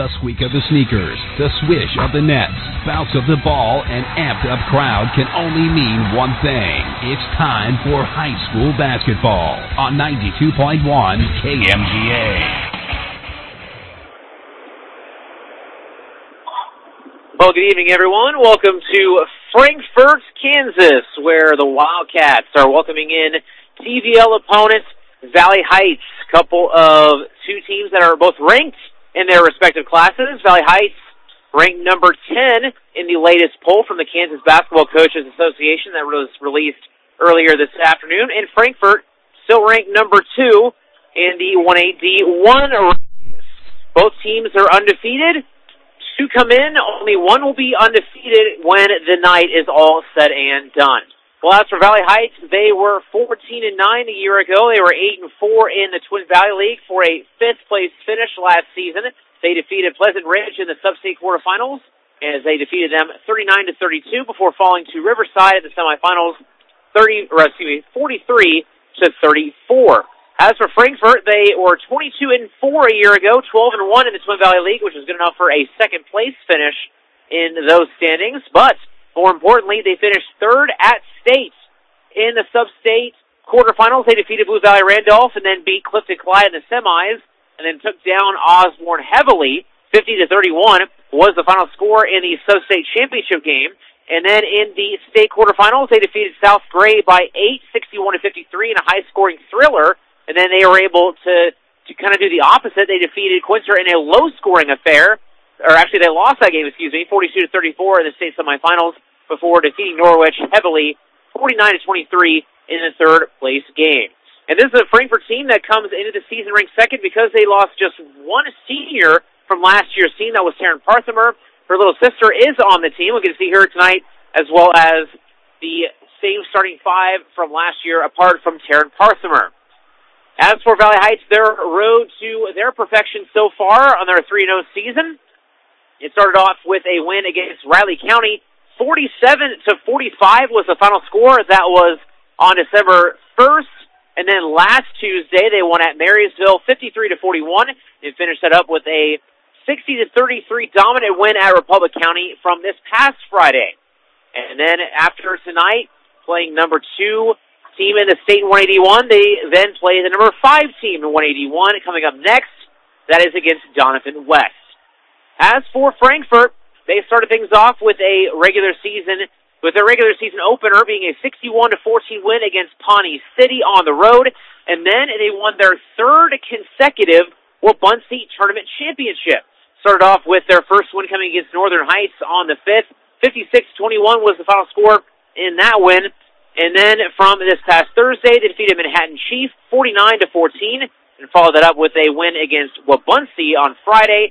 The squeak of the sneakers, the swish of the nets, bounce of the ball, and amped-up crowd can only mean one thing. It's time for high school basketball on 92.1 KMGA. Well, good evening, everyone. Welcome to Frankfort, Kansas, where the Wildcats are welcoming in TVL opponent Valley Heights, couple of two teams that are both ranked in their respective classes. Valley Heights ranked number 10 in the latest poll from the Kansas Basketball Coaches Association that was released earlier this afternoon, and Frankfort still ranked number 2 in the 1AD1 rankings. Both teams are undefeated. Two come in, only one will be undefeated when the night is all said and done. Well, as for Valley Heights, they were 14-9 a year ago. They were 8-4 in the Twin Valley League for a fifth-place finish last season. They defeated Pleasant Ridge in the sub-state quarterfinals, as they defeated them 39-32 before falling to Riverside in the semifinals, 43-34. As for Frankfort, they were 22-4 a year ago, 12-1 in the Twin Valley League, which was good enough for a second-place finish in those standings. But more importantly, they finished third at state in the sub-state quarterfinals. They defeated Blue Valley Randolph and then beat Clifton Clyde in the semis, and then took down Osborne heavily. 50-31 was the final score in the sub-state championship game. And then in the state quarterfinals, they defeated South Gray by 8, 61-53 in a high-scoring thriller. And then they were able to kind of do the opposite. They defeated Quincer in a low-scoring affair. Or actually, they lost that game, 42-34 in the state semifinals before defeating Norwich heavily, 49-23 in the third-place game. And this is a Frankfort team that comes into the season ranked second because they lost just one senior from last year's team. That was Taryn Parthimer. Her little sister is on the team. We'll get to see her tonight, as well as the same starting five from last year, apart from Taryn Parthimer. As for Valley Heights, their road to their perfection so far on their 3-0 season, it started off with a win against Riley County. 47-45 was the final score. That was on December 1st. And then last Tuesday, they won at Marysville 53-41 and finished that up with a 60-33 dominant win at Republic County from this past Friday. And then after tonight, playing number 2 team in the state in 181, they then play the number 5 team in 181 coming up next. That is against Donovan West. As for Frankfort, they started things off with their regular season opener being a 61-14 win against Pawnee City on the road, and then they won their third consecutive Wabaunsee Tournament Championship. Started off with their first win coming against Northern Heights on the 5th. 56-21 was the final score in that win. And then from this past Thursday, they defeated Manhattan Chief 49-14 and followed that up with a win against Wabaunsee on Friday,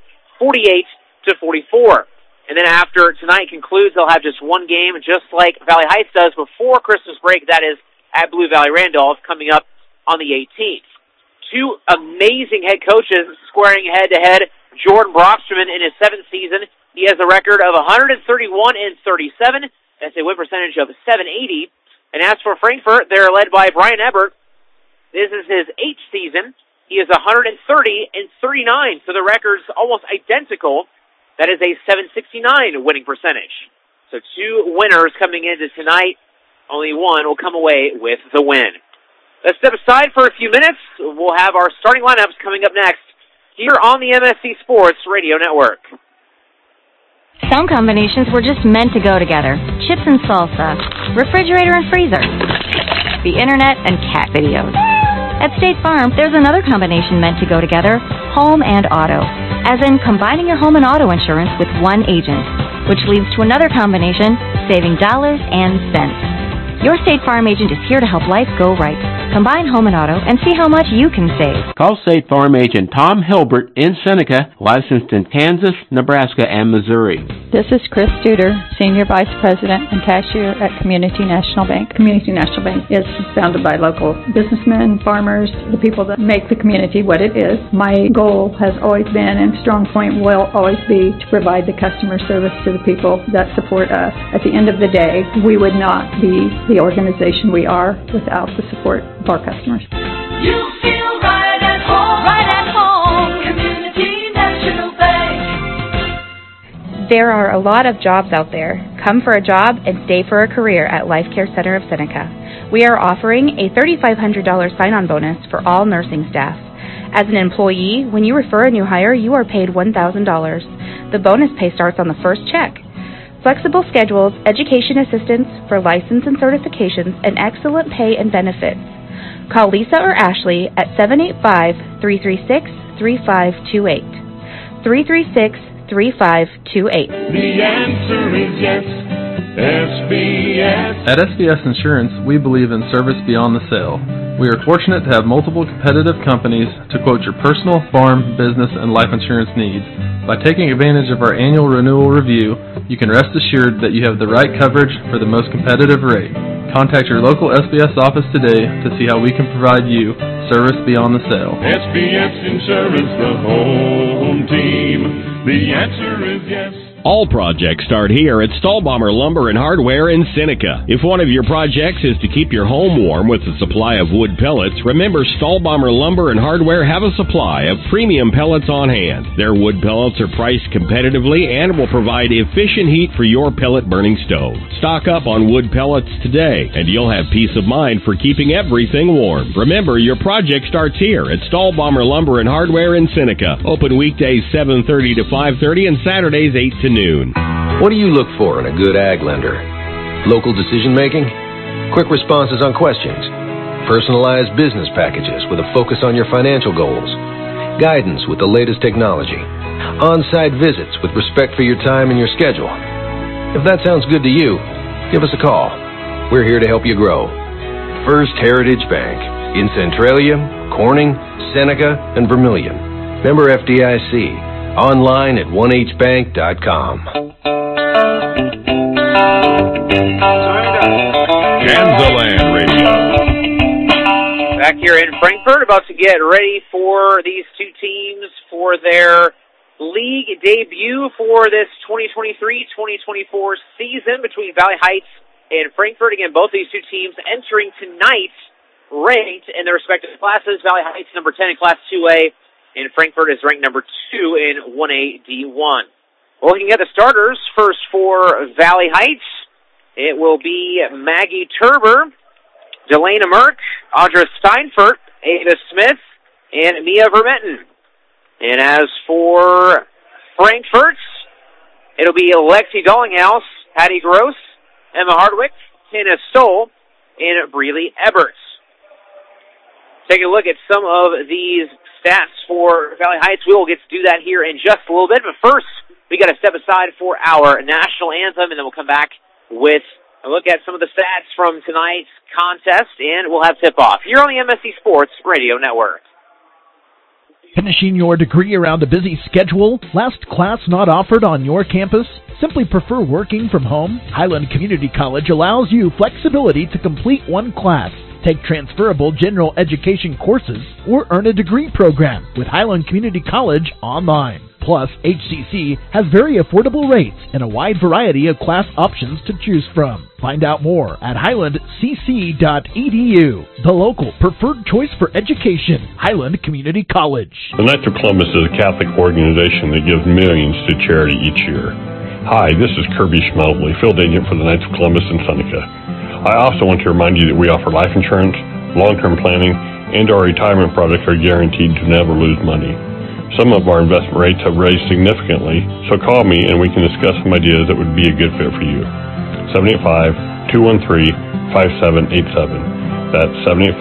48-44. And then after tonight concludes, they'll have just one game, just like Valley Heights does before Christmas break. That is at Blue Valley Randolph coming up on the 18th. Two amazing head coaches squaring head-to-head. Jordan Brockstrom in his 7th season, he has a record of 131-37. That's a win percentage of 780. And as for Frankfort, they're led by Brian Ebert. This is his 8th season. He is 130-39, so the record's almost identical. That is a 769 winning percentage. So two winners coming into tonight. Only one will come away with the win. Let's step aside for a few minutes. We'll have our starting lineups coming up next here on the MSC Sports Radio Network. Some combinations were just meant to go together. Chips and salsa, refrigerator and freezer, the internet and cat videos. At State Farm, there's another combination meant to go together, home and auto. As in combining your home and auto insurance with one agent, which leads to another combination, saving dollars and cents. Your State Farm agent is here to help life go right. Combine home and auto and see how much you can save. Call State Farm agent Tom Hilbert in Seneca, licensed in Kansas, Nebraska, and Missouri. This is Chris Studer, Senior Vice President and Cashier at Community National Bank. Community National Bank is founded by local businessmen, farmers, the people that make the community what it is. My goal has always been, and strong point will always be, to provide the customer service to the people that support us. At the end of the day, we would not be the organization we are without the support of our customers. You feel right at home. Right at home. Community National Bank. There are a lot of jobs out there. Come for a job and stay for a career at Life Care Center of Seneca. We are offering a $3,500 sign-on bonus for all nursing staff. As an employee, when you refer a new hire, you are paid $1,000. The bonus pay starts on the first check. Flexible schedules, education assistance for license and certifications, and excellent pay and benefits. Call Lisa or Ashley at 785-336-3528. 336-3528. The answer is yes. SBS. At SBS Insurance, we believe in service beyond the sale. We are fortunate to have multiple competitive companies to quote your personal, farm, business, and life insurance needs. By taking advantage of our annual renewal review, you can rest assured that you have the right coverage for the most competitive rate. Contact your local SBS office today to see how we can provide you service beyond the sale. SBS Insurance, the home team. The answer is yes. All projects start here at Stahlbommer Lumber and Hardware in Seneca. If one of your projects is to keep your home warm with a supply of wood pellets, remember Stahlbommer Lumber and Hardware have a supply of premium pellets on hand. Their wood pellets are priced competitively and will provide efficient heat for your pellet burning stove. Stock up on wood pellets today, and you'll have peace of mind for keeping everything warm. Remember, your project starts here at Stahlbommer Lumber and Hardware in Seneca. Open weekdays 7:30 to 5:30 and Saturdays 8 to noon. What do you look for in a good ag lender? Local decision making? Quick responses on questions? Personalized business packages with a focus on your financial goals? Guidance with the latest technology? On-site visits with respect for your time and your schedule? If that sounds good to you, give us a call. We're here to help you grow. First Heritage Bank in Centralia, Corning, Seneca, and Vermilion. Member FDIC. Online at onehbank.com. Kansaland Radio. Back here in Frankfort, about to get ready for these two teams for their league debut for this 2023-2024 season between Valley Heights and Frankfort. Again, both these two teams entering tonight ranked in their respective classes. Valley Heights number 10 in Class 2A. And Frankfort is ranked number 2 in 1A D1. Looking at the starters, first for Valley Heights, it will be Maggie Turber, Delana Merck, Audra Steinfurt, Ava Smith, and Mia Vermetten. And as for Frankfort, it'll be Lexi Dollinghouse, Hattie Gross, Emma Hardwick, Tina Stoll, and Breeley Eberts. Take a look at some of these stats for Valley Heights. We will get to do that here in just a little bit. But first, we got to step aside for our national anthem, and then we'll come back with a look at some of the stats from tonight's contest, and we'll have tip-off here on the MSC Sports Radio Network. Finishing your degree around a busy schedule? Last class not offered on your campus? Simply prefer working from home? Highland Community College allows you flexibility to complete one class, take transferable general education courses, or earn a degree program with Highland Community College online. Plus, HCC has very affordable rates and a wide variety of class options to choose from. Find out more at highlandcc.edu, the local preferred choice for education, Highland Community College. The Knights of Columbus is a Catholic organization that gives millions to charity each year. Hi, this is Kirby Schmelzley, field agent for the Knights of Columbus in Seneca. I also want to remind you that we offer life insurance, long-term planning, and our retirement products are guaranteed to never lose money. Some of our investment rates have raised significantly, so call me and we can discuss some ideas that would be a good fit for you. 785-213-5787. That's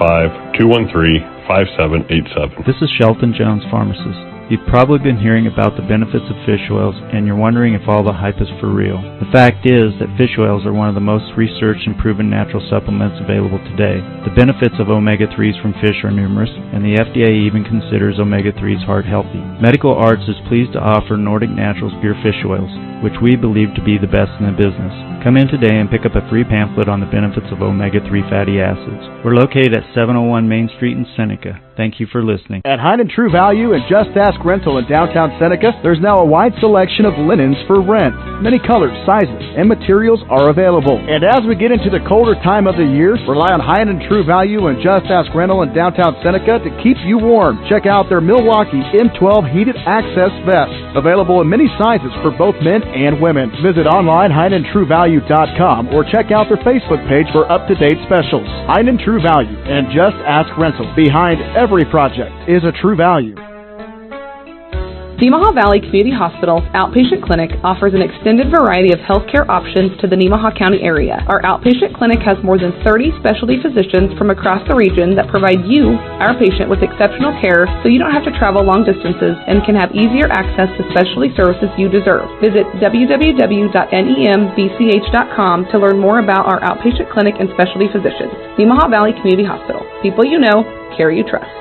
785-213-5787. This is Shelton Jones, pharmacist. You've probably been hearing about the benefits of fish oils, and you're wondering if all the hype is for real. The fact is that fish oils are one of the most researched and proven natural supplements available today. The benefits of omega-3s from fish are numerous, and the FDA even considers omega-3s heart healthy. Medical Arts is pleased to offer Nordic Naturals pure fish oils, which we believe to be the best in the business. Come in today and pick up a free pamphlet on the benefits of omega-3 fatty acids. We're located at 701 Main Street in Seneca. Thank you for listening. At Hein and True Value and Just Ask Rental in downtown Seneca, there's now a wide selection of linens for rent. Many colors, sizes, and materials are available. And as we get into the colder time of the year, rely on Hein and True Value and Just Ask Rental in downtown Seneca to keep you warm. Check out their Milwaukee M12 heated access vests. Available in many sizes for both men and women. Visit online HeinenTrueValue.com or check out their Facebook page for up-to-date specials. Heinen True Value and Just Ask Rental. Behind every project is a True Value. The Nemaha Valley Community Hospital's outpatient clinic offers an extended variety of healthcare options to the Nemaha County area. Our outpatient clinic has more than 30 specialty physicians from across the region that provide you, our patient, with exceptional care so you don't have to travel long distances and can have easier access to specialty services you deserve. Visit www.nembch.com to learn more about our outpatient clinic and specialty physicians. Nemaha Valley Community Hospital. People you know, care you trust.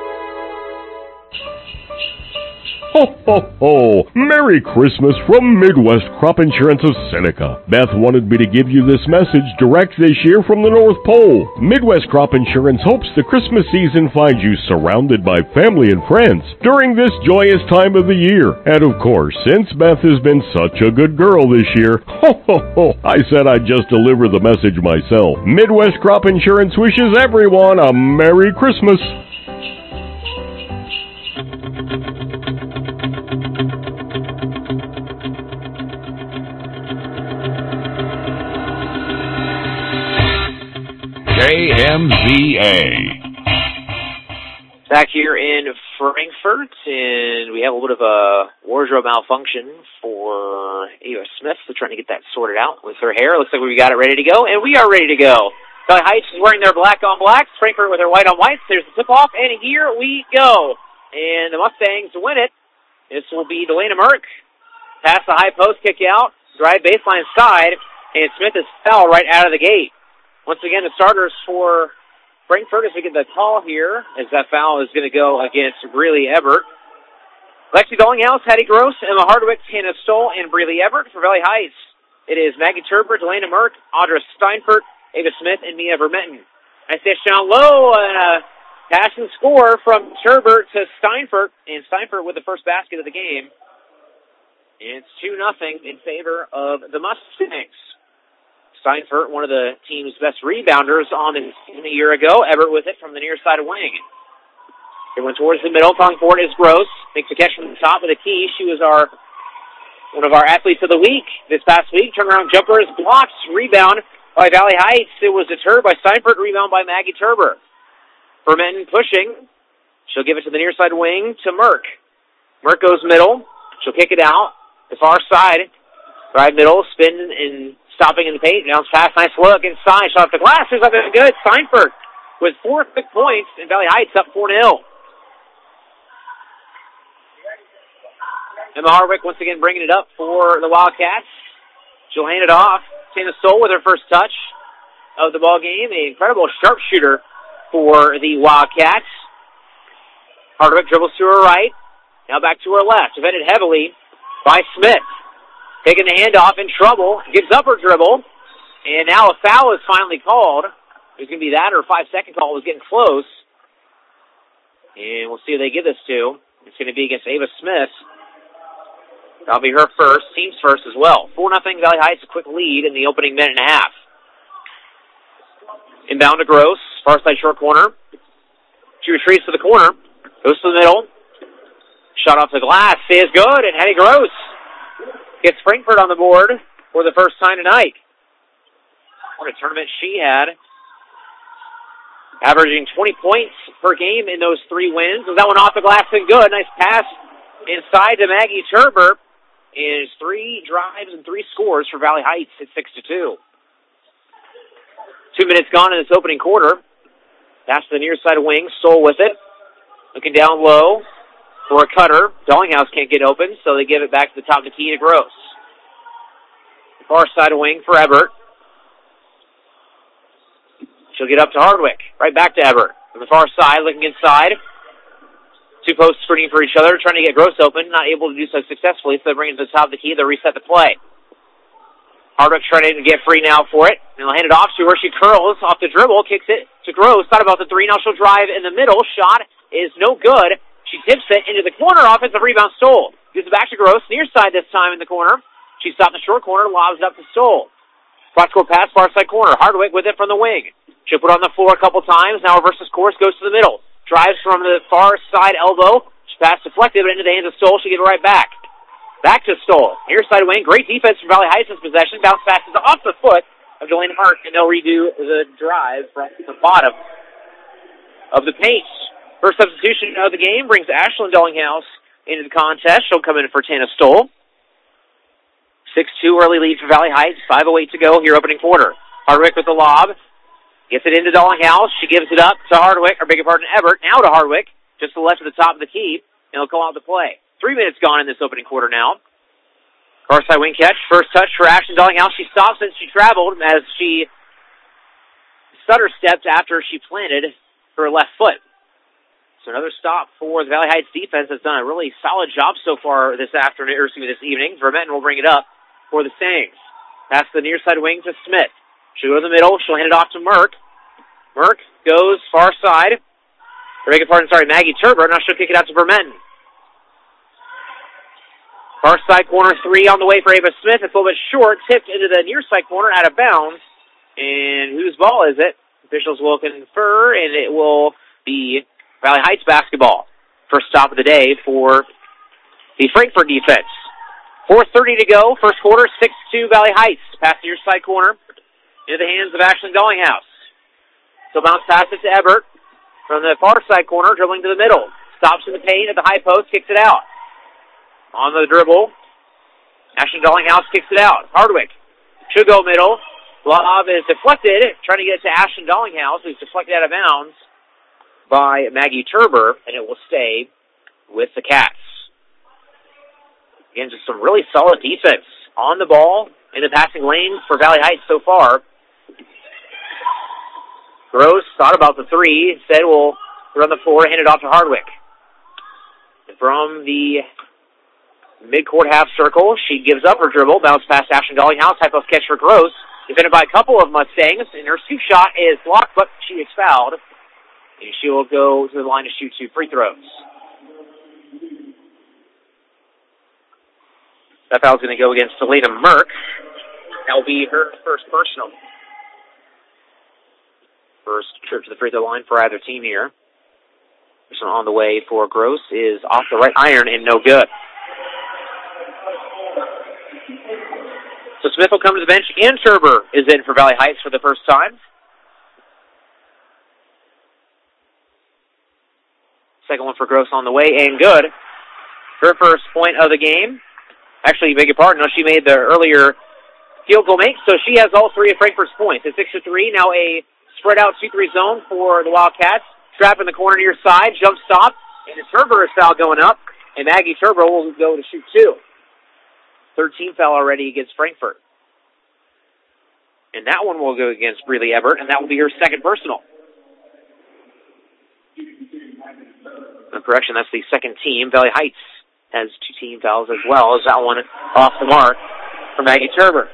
Ho, ho, ho! Merry Christmas from Midwest Crop Insurance of Seneca. Beth wanted me to give you this message direct this year from the North Pole. Midwest Crop Insurance hopes the Christmas season finds you surrounded by family and friends during this joyous time of the year. And of course, since Beth has been such a good girl this year, ho, ho, ho, I said I'd just deliver the message myself. Midwest Crop Insurance wishes everyone a Merry Christmas. KMZA. Back here in Frankfort, and we have a little bit of a wardrobe malfunction for Ava Smith. We're trying to get that sorted out with her hair. Looks like we got it ready to go, and we are ready to go. Valley Heights is wearing their black on blacks. Frankfort with their white on whites. There's the tip-off, and here we go. And the Mustangs win it. This will be Delana Merck. Pass the high post, kick out, drive baseline side, and Smith is foul right out of the gate. Once again, the starters for Frankfort as we get the call here, as that foul is going to go against Breeley Everett. Lexi Dollinghouse, Hattie Gross, Emma Hardwick, Hannah Stoll, and Breeley Everett. For Valley Heights, it is Maggie Turber, Delana Merck, Audra Steinfurt, Ava Smith, and Mia Vermetten. I say down low, pass and score from Turber to Steinfurt, and Steinfurt with the first basket of the game. It's 2-0 in favor of the Mustangs. Steinfurt, one of the team's best rebounders on the team a year ago. Everett with it from the near side of wing. It went towards the middle. Calling for it is Gross. Makes the catch from the top with a key. She was one of our athletes of the week this past week. Turnaround jumper is blocked. Rebound by Valley Heights. It was deterred by Steinfurt. Rebound by Maggie Turber. Vermetten pushing. She'll give it to the near side wing to Merck. Merck goes middle. She'll kick it out. The far side. Drive middle. Spin and stopping in the paint. Bounce pass. Nice look inside. Shot off the glass. Is up and good. Steinfurt with 4 quick points. And Valley Heights up 4-0. Emma Hardwick once again bringing it up for the Wildcats. She'll hand it off. Tana Stoll with her first touch of the ball game. An incredible sharpshooter for the Wildcats. Hardwick dribbles to her right. Now back to her left. Defended heavily by Smith. Taking the handoff, in trouble. Gives up her dribble. And now a foul is finally called. It was going to be that or a 5-second call. It was getting close. And we'll see who they give this to. It's going to be against Ava Smith. That'll be her first. Team's first as well. 4-0 Valley Heights, a quick lead in the opening minute and a half. Inbound to Gross. Far side short corner. She retreats to the corner. Goes to the middle. Shot off the glass. Is good. And Hattie Gross gets Frankfort on the board for the first time tonight. What a tournament she had. Averaging 20 points per game in those 3 wins. Was that one off the glass and good. Nice pass inside to Maggie Turber. And 3 drives and 3 scores for Valley Heights at 6-2. 2 minutes gone in this opening quarter. Pass to the near side wing. Stoll with it. Looking down low for a cutter. Dollinghouse can't get open, so they give it back to the top of the key to Gross. The far side wing for Everett. She'll get up to Hardwick. Right back to Everett. On the far side, looking inside. 2 posts screening for each other, trying to get Gross open. Not able to do so successfully, so they bring it to the top of the key. They'll reset the play. Hardwick trying to get free now for it. And they'll hand it off to her. She curls off the dribble, kicks it to Gross. Thought about the 3. Now she'll drive in the middle. Shot is no good. She tips it into the corner. Offensive rebound, Stoll. Gives it back to Gross. Near side this time in the corner. She stopped in the short corner, lobs it up to Stoll. Cross-court pass, far side corner. Hardwick with it from the wing. She'll put it on the floor a couple times. Now reverses course, goes to the middle. Drives from the far side elbow. She pass deflected, but into the hands of Stoll. She'll get it right back. Back to Stoll. Near side wing. Great defense from Valley Heights' possession. Bounce passes off the foot of Delaney Mark, and they'll redo the drive from the bottom of the paint. First substitution of the game brings Ashlyn Dellinghouse into the contest. She'll come in for Tana Stoll. 6-2 early lead for Valley Heights. 5:08 to go here, opening quarter. Hardwick with the lob. Gets it into Dellinghouse. She gives it up to Hardwick, or beg your pardon, Everett. Now to Hardwick, just to the left of the top of the key, and he'll call out the play. 3 minutes gone in this opening quarter now. Far side wing catch. First touch for Ashlyn Dellinghouse. She stops as she traveled, as she stutter stepped after she planted her left foot. So another stop for the Valley Heights defense that's done a really solid job so far this afternoon, or excuse me, this evening. Vermetten will bring it up for the Stangs. Pass the near side wing to Smith. She'll go to the middle. She'll hand it off to Merck. Merck goes far side. Or beg your pardon, Maggie Turber. Now she'll kick it out to Vermetten. Far side corner 3 on the way for Ava Smith. It's a little bit short. Tipped into the near side corner, out of bounds. And whose ball is it? Officials will confer, and it will be Valley Heights basketball. First stop of the day for the Frankfort defense. 4:30 to go. First quarter, 6-2 Valley Heights. Pass the near side corner into the hands of Ashlyn Dellinghouse. So bounce pass it to Ebert from the far side corner, dribbling to the middle. Stops in the paint at the high post, kicks it out. On the dribble, Ashlyn Dellinghouse kicks it out. Hardwick should go middle. Lob is deflected, trying to get it to Ashlyn Dellinghouse, who's deflected out of bounds by Maggie Turber, and it will stay with the Cats. Again, just some really solid defense on the ball in the passing lane for Valley Heights so far. Gross thought about the three, instead will run the floor, hand it off to Hardwick. From the mid-court half circle, she gives up her dribble, bounce past Ashlyn Dellinghouse, high post catch for Gross, defended by a couple of Mustangs, and her shoot shot is blocked, but she is fouled, and she will go to the line to shoot 2 free throws. That foul's going to go against Selena Merck. That will be her first personal. First trip to the free throw line for either team here. This one on the way for Gross is off the right iron and no good. So Smith will come to the bench, and Turber is in for Valley Heights for the first time. Second one for Gross on the way, and good. Her first point of the game. Actually, beg your pardon, no, she made the earlier field goal make, so she has all 3 of Frankfurt's points. It's 6-3, now a spread out 2-3 zone for the Wildcats. Trap in the corner near side, jump stop, and the Turber is foul going up, and Maggie Turber will go to shoot 2. 13 foul already against Frankfort. And that one will go against Breeley Everett, and that will be her second personal. No, correction, that's the second team. Valley Heights has 2 team fouls as well as that one off the mark for Maggie Turber.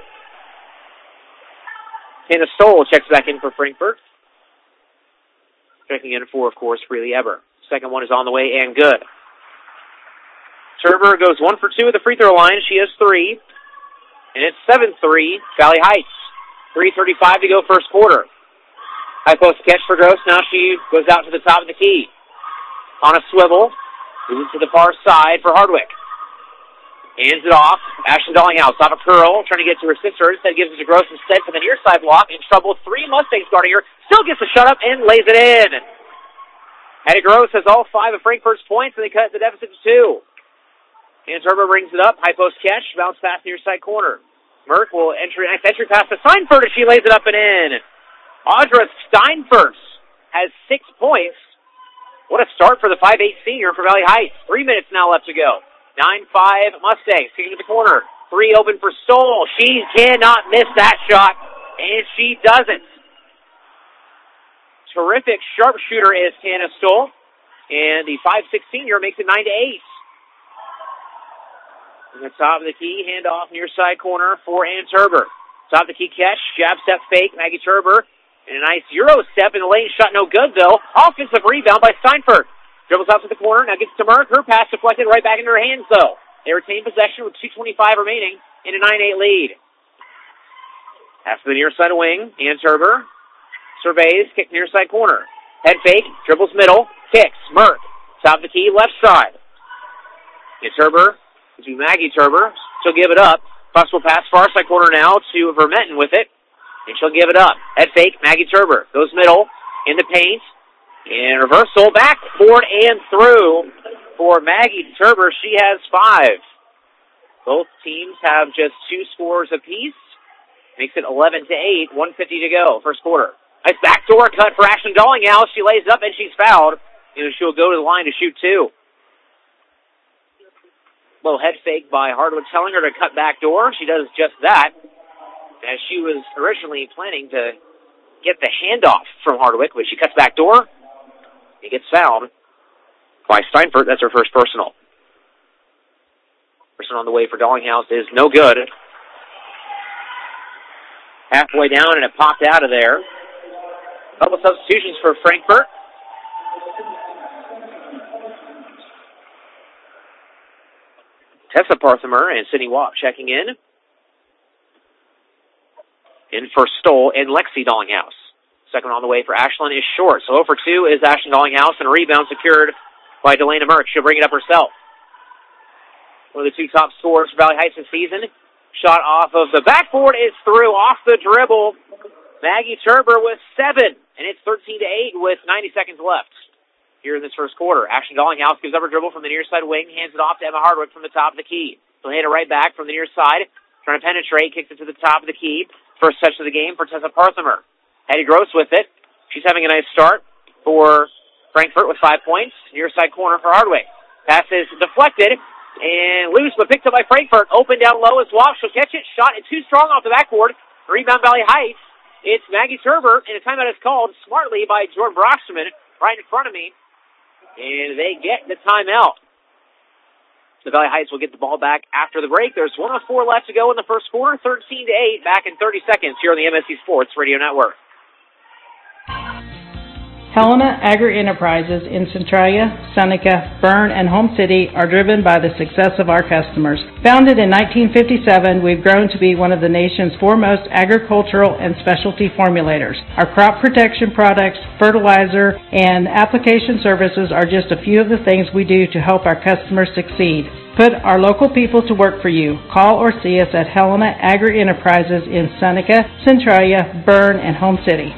Hannah Stoll checks back in for Frankfort. Checking in for, of course, Breeley Everett. Second one is on the way and good. Turber goes 1 for 2 at the free throw line. She has 3. And it's 7-3, Valley Heights. 3:35 to go first quarter. High post catch for Gross. Now she goes out to the top of the key. On a swivel. Moves to the far side for Hardwick. Hands it off. Ashlyn Dellinghouse off a curl. Trying to get to her sister. Instead gives it to Gross instead for the near side block. In trouble. 3 Mustangs guarding her. Still gets a shut up and lays it in. Hattie Gross has all 5 of Frankfurt's points, and they cut the deficit to 2. And Turbo brings it up. High post catch. Bounce pass near side corner. Merck will entry pass to Steinfurt as she lays it up and in. Audra Steinfurt has 6 points. What a start for the 5'8 senior for Valley Heights. 3 minutes now left to go. 9-5 Mustangs kicking to the corner. 3 open for Stoll. She cannot miss that shot, and she doesn't. Terrific sharpshooter is Tana Stoll, and the 5'6 senior makes it 9-8. On the top of the key, handoff near side corner for Ann Turber. Top of the key catch, jab step fake, Maggie Turber. And a nice Euro step in the lane, shot no good though. Offensive rebound by Steinfurt. Dribbles out to the corner, now gets to Merck. Her pass deflected right back into her hands though. They retain possession with 2:25 remaining in a 9-8 lead. After the near side wing, Ann Turber surveys, kick near side corner. Head fake, dribbles middle, kicks, Merck. Top of the key, left side. And Turber to Maggie Turber. She'll give it up. Possible pass far side corner now to Vermetten with it. And she'll give it up. Head fake, Maggie Turber. Goes middle, in the paint. And reversal, backboard and through for Maggie Turber. She has 5. Both teams have just 2 scores apiece. Makes it 11-8, 1:50 to go, first quarter. Nice backdoor cut for Ashlyn Dallinghouse. She lays up and she's fouled. And she'll go to the line to shoot 2. Little head fake by Hardwick telling her to cut backdoor. She does just that, as she was originally planning to get the handoff from Hardwick, but she cuts backdoor. He gets fouled by Steinfurt. That's her first personal. Person on the way for Dallinghouse is no good. Halfway down, and it popped out of there. Couple substitutions for Frankfurt. Tessa Parthimer and Sydney Wapp checking in. In for Stoll and Lexi Dallinghouse. Second on the way for Ashlyn is short. So 0 for 2 is Ashlyn Dallinghouse, and a rebound secured by Delana Merck. She'll bring it up herself. One of the 2 top scorers for Valley Heights this season. Shot off of the backboard is through, off the dribble. Maggie Turber with 7, and it's 13-8 with 90 seconds left here in this first quarter. Ashlyn Dallinghouse gives up her dribble from the near side wing, hands it off to Emma Hardwick from the top of the key. She'll hand it right back from the near side, trying to penetrate, kicks it to the top of the key. First touch of the game for Tessa Parthimer. Eddie Gross with it. She's having a nice start for Frankfurt with 5 points. Near side corner for Hardwick. Pass is deflected and loose, but picked up by Frankfurt. Open down low as Watt. She'll catch it. Shot it too strong off the backboard. Rebound Valley Heights. It's Maggie Turber, and a timeout is called smartly by Jordan Broxman right in front of me. And they get the timeout. The Valley Heights will get the ball back after the break. There's 1:04 left to go in the first quarter. 13-8, back in 30 seconds here on the MSC Sports Radio Network. Helena Agri-Enterprises in Centralia, Seneca, Berne, and Home City are driven by the success of our customers. Founded in 1957, we've grown to be one of the nation's foremost agricultural and specialty formulators. Our crop protection products, fertilizer, and application services are just a few of the things we do to help our customers succeed. Put our local people to work for you. Call or see us at Helena Agri-Enterprises in Seneca, Centralia, Berne, and Home City.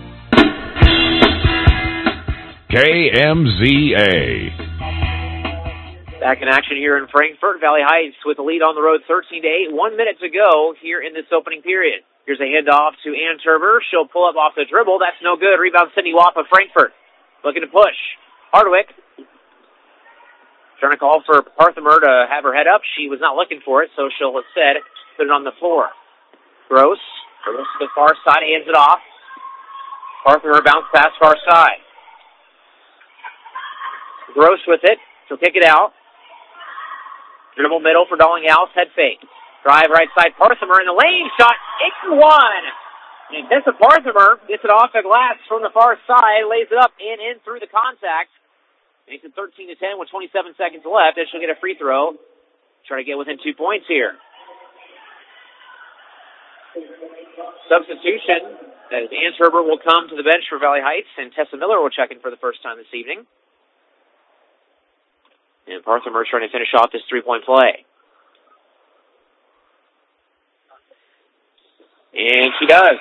KMZA. Back in action here in Frankfurt. Valley Heights with the lead on the road, 13-8. 1 minute to go here in this opening period. Here's a handoff to Ann Turber. She'll pull up off the dribble. That's no good. Rebound Sydney Wapp of Frankfurt. Looking to push. Hardwick trying to call for Parthimer to have her head up. She was not looking for it, so she'll instead put it on the floor. Gross to the far side, hands it off. Parthimer bounce pass far side. Gross with it. She'll kick it out. Dribble middle for Dallinghouse. Head fake. Drive right side. Parthimer in the lane. Shot. It's one. And Tessa Parthimer gets it off the glass from the far side. Lays it up and in through the contact. Makes it 13-10 with 27 seconds left. And she'll get a free throw. Try to get within 2 points here. Substitution. As Ann Turber will come to the bench for Valley Heights. And Tessa Miller will check in for the first time this evening. And Parthimer trying to finish off this three-point play. And she does.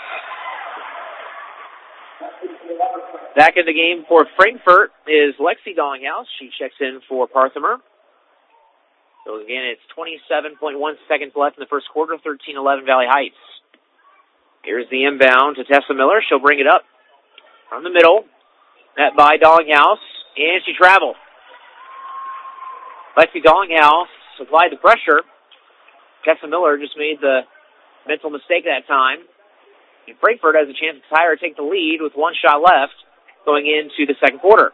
Back in the game for Frankfurt is Lexi Dallinghouse. She checks in for Parthimer. So again, it's 27.1 seconds left in the first quarter, 13-11 Valley Heights. Here's the inbound to Tessa Miller. She'll bring it up from the middle. Met by Dallinghouse, and she traveled. Lexi Dallinghouse applied the pressure. Tessa Miller just made the mental mistake that time. And Frankfurt has a chance to tie or take the lead with 1 shot left going into the second quarter.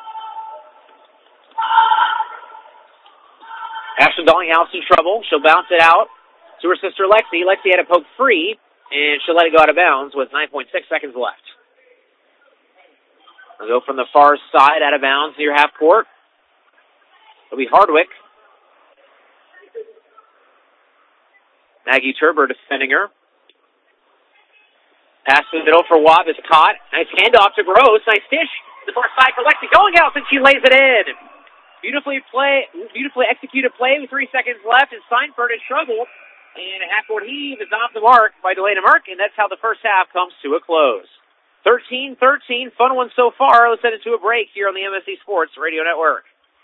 Ashlyn Dallinghouse in trouble. She'll bounce it out to her sister Lexi. Lexi had a poke free, and she'll let it go out of bounds with 9.6 seconds left. They'll go from the far side out of bounds near half court. It'll be Hardwick. Maggie Turber defending her. Pass to the middle for Watt is caught. Nice handoff to Gross. Nice dish. The far side for Lexi Dallinghouse, and she lays it in. Beautifully executed play with 3 seconds left, and Steinfurt in trouble. And a half-court heave is off the mark by Delana Merck, and that's how the first half comes to a close. 13-13, fun one so far. Let's head into a break here on the MSC Sports Radio Network.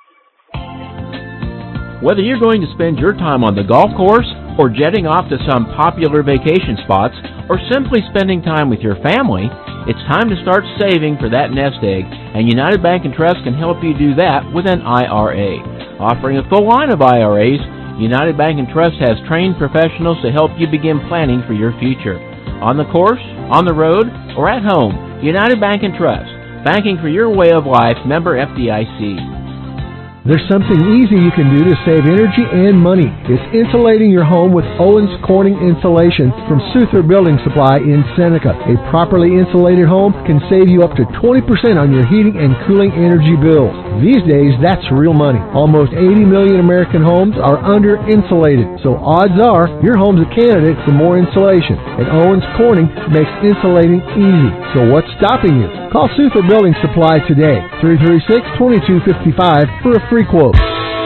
Whether you're going to spend your time on the golf course or jetting off to some popular vacation spots or simply spending time with your family, it's time to start saving for that nest egg, and United Bank & Trust can help you do that with an IRA. Offering a full line of IRAs, United Bank & Trust has trained professionals to help you begin planning for your future. On the course, on the road, or at home, United Bank & Trust. Banking for your way of life, member FDIC. There's something easy you can do to save energy and money. It's insulating your home with Owens Corning Insulation from Souther Building Supply in Seneca. A properly insulated home can save you up to 20% on your heating and cooling energy bills. These days, that's real money. Almost 80 million American homes are under-insulated, so odds are your home's a candidate for more insulation. And Owens Corning makes insulating easy. So what's stopping you? Call Souther Building Supply today, 336-2255 for a free quote.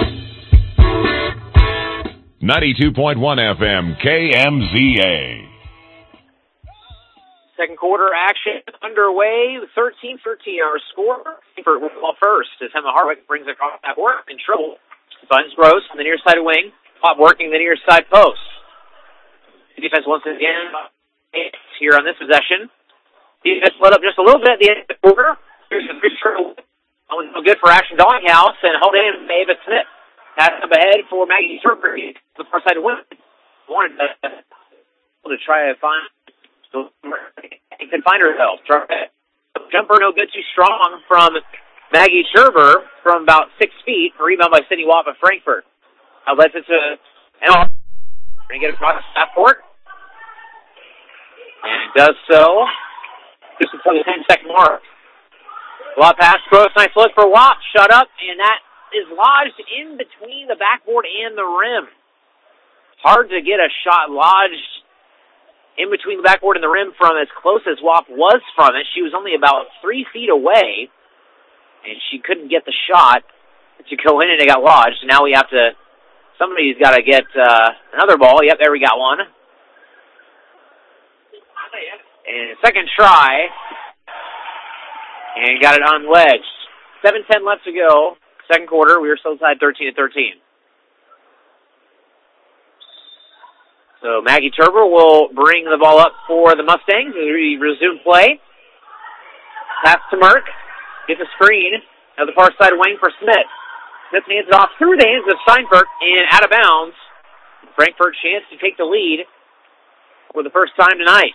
92.1 FM, KMZA. Second quarter action underway, 13-13 our score. Frankfurt will call first as Emma Hardwick brings across that court in trouble. Buns Gross on the near side wing, Pop working the near side post. The defense once again here on this possession. Defense let up just a little bit at the end of the quarter. Here's a big turtle. No good for Ashton Donghausen and hold in Ava Smith. Pass up ahead for Maggie Turper. The far side to win. Wanted to try to find. Can find herself. Jumper no good, too strong from Maggie Turber from about 6 feet. A rebound by Sydney Watt of Frankfurt. Lets it to Emma. Going to get across the half court. And does so. Just before the 10-second mark. Watt pass, Gross, nice look for Watt. Shut up, and that is lodged in between the backboard and the rim. Hard to get a shot lodged in between the backboard and the rim from as close as Watt was from it. She was only about 3 feet away, and she couldn't get the shot to go in, and it got lodged. Now we have to, somebody's got to get another ball. Yep, there we got one. And second try, and got it unledged. 7:10 left to go. Second quarter, we were still tied 13-13. So Maggie Turber will bring the ball up for the Mustangs as we resume play. Pass to Merck. Gets a screen. Now the far side wing for Smith. Smith hands it off through the hands of Steinfurt and out of bounds. Frankfurt chance to take the lead for the first time tonight.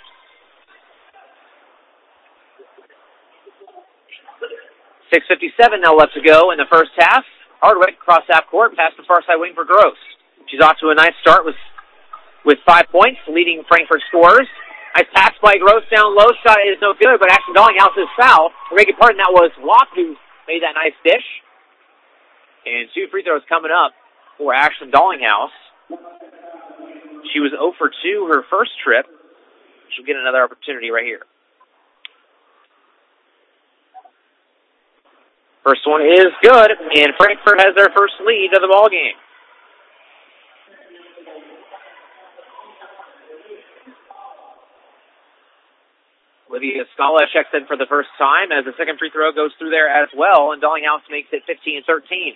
6:57 now left to go in the first half. Hardwick cross half court, past the far side wing for Gross. She's off to a nice start with 5 points, leading Frankfurt scorers. Nice pass by Gross down low. Shot is no good, but Ashton Donghausen is foul. For making pardon, that was Watt who made that nice dish. And 2 free throws coming up for Ashton Donghausen. She was 0 for 2 her first trip. She'll get another opportunity right here. First one is good, and Frankfurt has their first lead of the ball game. Olivia Scala checks in for the first time as the second free throw goes through there as well, and Donghausen makes it 15-13.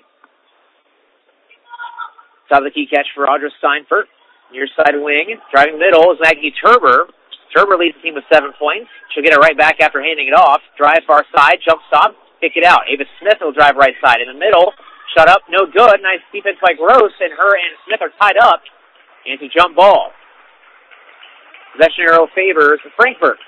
Top of the key catch for Audra Steinfurt. Near side wing, driving middle is Maggie Turber. Turber leads the team with 7 points. She'll get it right back after handing it off. Drive far side, jump stop. Kick it out. Ava Smith will drive right side. In the middle, shut up, no good. Nice defense by Gross, and her and Smith are tied up. And it's a jump ball. Possession arrow favors Frankfurt.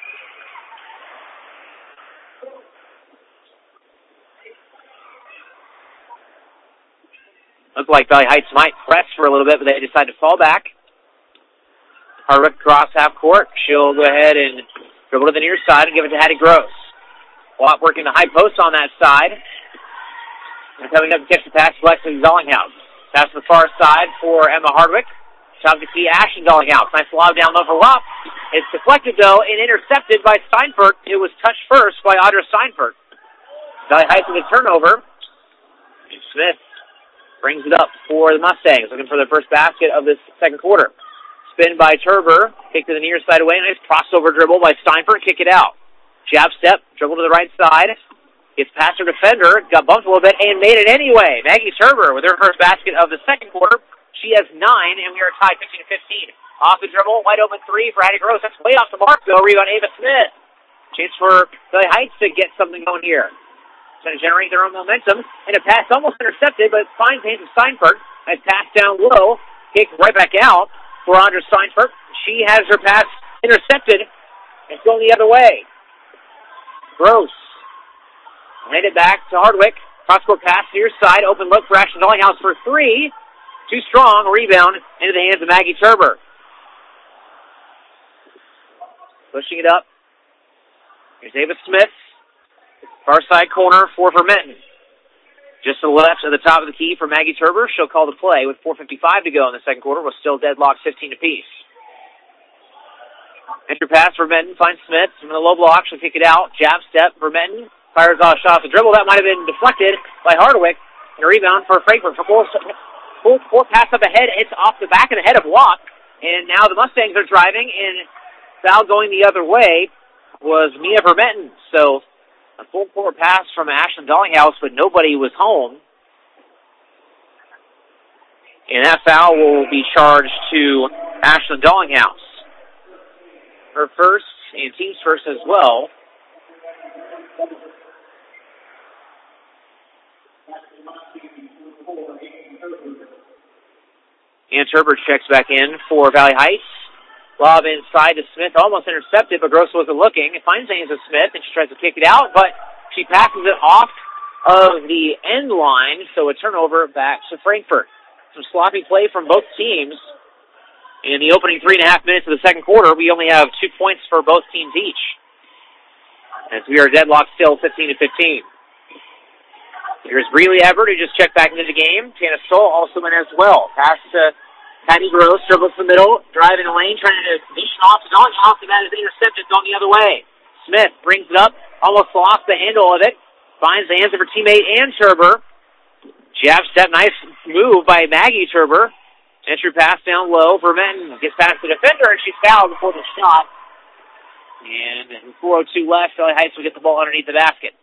Looked like Valley Heights might press for a little bit, but they decide to fall back. Hardwick cross half court. She'll go ahead and dribble to the near side and give it to Hattie Gross. Watt working the high post on that side. And coming up to catch the pass, Lexi Donghausen. Pass to the far side for Emma Hardwick. Top of the key, Ashton Donghausen. Nice lob down low for Watt. It's deflected, though, and intercepted by Steinfurt. It was touched first by Audra Steinfurt. Valley Heights with a turnover. Smith brings it up for the Mustangs, looking for their first basket of this second quarter. Spin by Turber, kick to the near side away. Nice crossover dribble by Steinfurt, kick it out. Jab step, dribble to the right side. Gets past her defender, got bumped a little bit, and made it anyway. Maggie Turber with her first basket of the second quarter. She has 9, and we are tied 15-15. Off the dribble, wide open three for Hattie Gross. That's way off the mark, though. Rebound, Ava Smith. Chance for Philly Heights to get something going here. Trying to generate their own momentum. And a pass almost intercepted, but finds hands of Steinfurt. Nice pass down low. Kick right back out for Andra Steinfurt. She has her pass intercepted. It's going the other way. Gross. Handed back to Hardwick. Cross-court pass near side. Open look for Ashton Dollinghouse for three. Too strong. Rebound into the hands of Maggie Turber. Pushing it up. Here's Ava Smith. Far side corner for Vermenten. Just to the left of the top of the key for Maggie Turber. She'll call the play with 4:55 to go in the second quarter. We're still deadlocked 15 apiece. Entry pass, Vermenten finds Smith. From the low block, she'll kick it out. Jab step, Vermenten fires off shot off the dribble. That might have been deflected by Hardwick. And a rebound for Frankfurt. Full pass up ahead. It's off the back of the head of Watt. And now the Mustangs are driving, and foul going the other way was Mia Vermenten. So a full court pass from Ashlyn Dollinghouse, but nobody was home. And that foul will be charged to Ashlyn Dollinghouse. Her first, and team's first as well. And Turber checks back in for Valley Heights. Lob inside to Smith, almost intercepted, but Gross wasn't looking. It finds hands of Smith, and she tries to kick it out, but she passes it off of the end line, so a turnover back to Frankfurt. Some sloppy play from both teams. In the opening 3.5 minutes of the second quarter, we only have 2 points for both teams each, as we are deadlocked still 15-15. Here's Breeley Everett, who just checked back into the game. Tana Stoll also in as well. Pass to Patty Gross, dribbles the middle, driving the lane, trying to dish it off to Dollinghouse, and that is intercepted, going the other way. Smith brings it up, almost lost the handle of it, finds the hands of her teammate and Turber. Jab step, nice move by Maggie Turber. Entry pass down low. Vermenten gets past the defender, and she's fouled before the shot. And 4:02 left, Valley Heights will get the ball underneath the basket.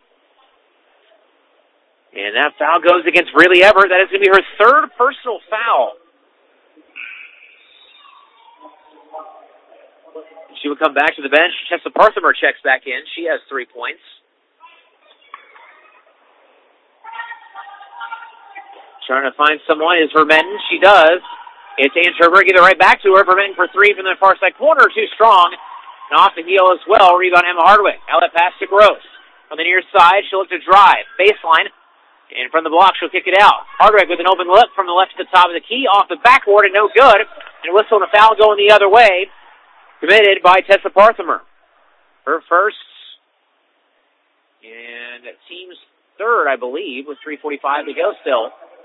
And that foul goes against Breeley Everett. That is going to be her third personal foul. She will come back to the bench. Tessa Parthimer checks back in. She has 3 points. Trying to find someone is Vermenten. She does. It's Ann Turber. Give it right back to her. Vermenten for three from the far side corner. Too strong. And off the heel as well. Rebound Emma Hardwick. Outlet pass to Gross. On the near side, she'll look to drive. Baseline. And from the block, she'll kick it out. Hardwick with an open look from the left to the top of the key. Off the backboard and no good. And a whistle and a foul going the other way. Committed by Tessa Parthimer. Her first. And team's third, I believe, with 3:45 to go still.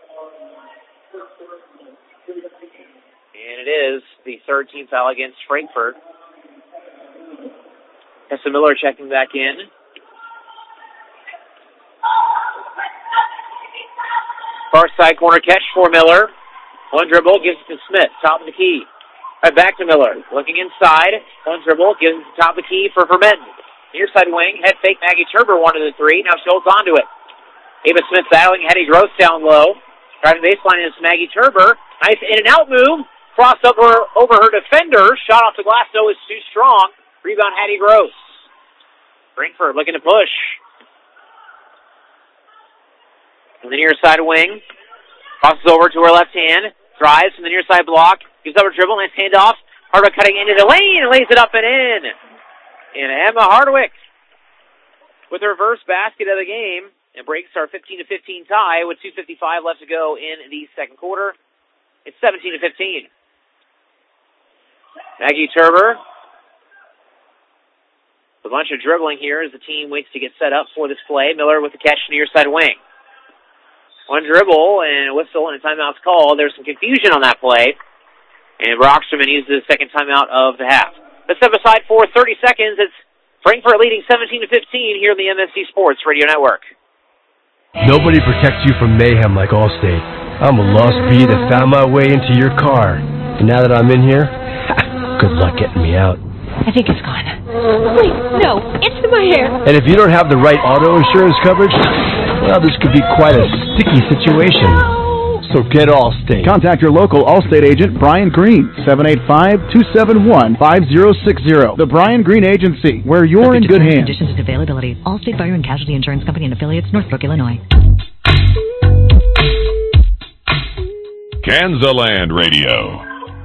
And it is the third team foul against Frankfurt. Tessa Miller checking back in. Far side corner catch for Miller. One dribble, gives it to Smith, top of the key. Right back to Miller. Looking inside. One dribble, gives it to top of the key for Vermenten. Near side wing, head fake Maggie Turber wanted the three. Now she holds on to it. Ava Smith battling Hattie Gross down low. Driving baseline is Maggie Turber. Nice in and out move. Cross over her defender. Shot off the glass, though, is too strong. Rebound Hattie Gross. Frankfurt looking to push. From the near side wing. Crosses over to her left hand. Drives from the near side block. Gives up her dribble. Nice handoff. Hardwick cutting into the lane and lays it up and in. And Emma Hardwick with her first basket of the game. And breaks our 15-15 tie with 2:55 left to go in the second quarter. It's 17-15. Maggie Turber. A bunch of dribbling here as the team waits to get set up for this play. Miller with the catch near side wing. One dribble and a whistle and a timeout's called. There's some confusion on that play. And Brocksterman uses the second timeout of the half. Let's step aside for 30 seconds. It's Frankfurt leading 17-15 here in the MSC Sports Radio Network. Nobody protects you from mayhem like Allstate. I'm a lost bee that found my way into your car. And now that I'm in here, good luck getting me out. I think it's gone. Wait, no, it's in my hair. And if you don't have the right auto insurance coverage, well, this could be quite a sticky situation. So get Allstate. Contact your local Allstate agent, Brian Green, 785-271-5060. The Brian Green Agency, where you're in good hands. Conditions and availability. Allstate Fire and Casualty Insurance Company and affiliates, Northbrook, Illinois. Kansaland Radio.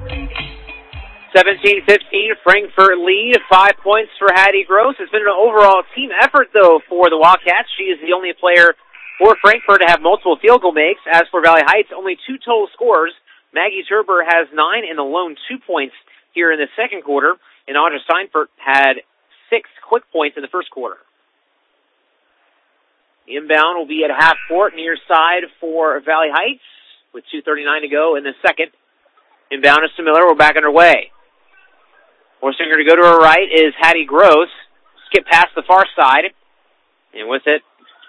17-15, Frankfort lead, 5 points for Hattie Gross. It's been an overall team effort, though, for the Wildcats. She is the only player for Frankfort to have multiple field goal makes. As for Valley Heights, only 2 total scores. Maggie Turber has 9 and alone 2 points here in the second quarter, and Audra Steinfurt had 6 quick points in the first quarter. The inbound will be at half court near side for Valley Heights with 2:39 to go in the second. Inbound is to Miller. We're back underway. Forcing her to go to her right is Hattie Gross. Skip past the far side. And with it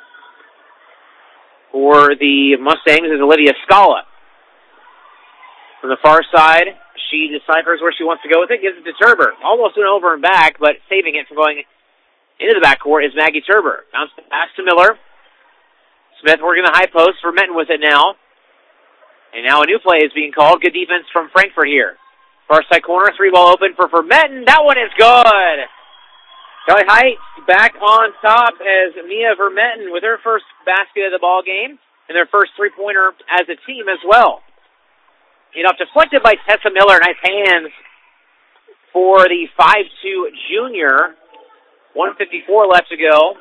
for the Mustangs is Olivia Scala. From the far side, she deciphers where she wants to go with it, gives it to Turber. Almost went over and back, but saving it from going into the backcourt is Maggie Turber. Bounce pass to Miller. Smith working the high post. Vermetten with it now. And now a new play is being called. Good defense from Frankfort here. Far side corner, 3-ball open for Vermetten. That one is good. Valley Heights back on top as Mia Vermetten with her first basket of the ball game and their first three-pointer as a team as well. Deflected by Tessa Miller. Nice hands for the 5'2 junior. 1:54 left to go.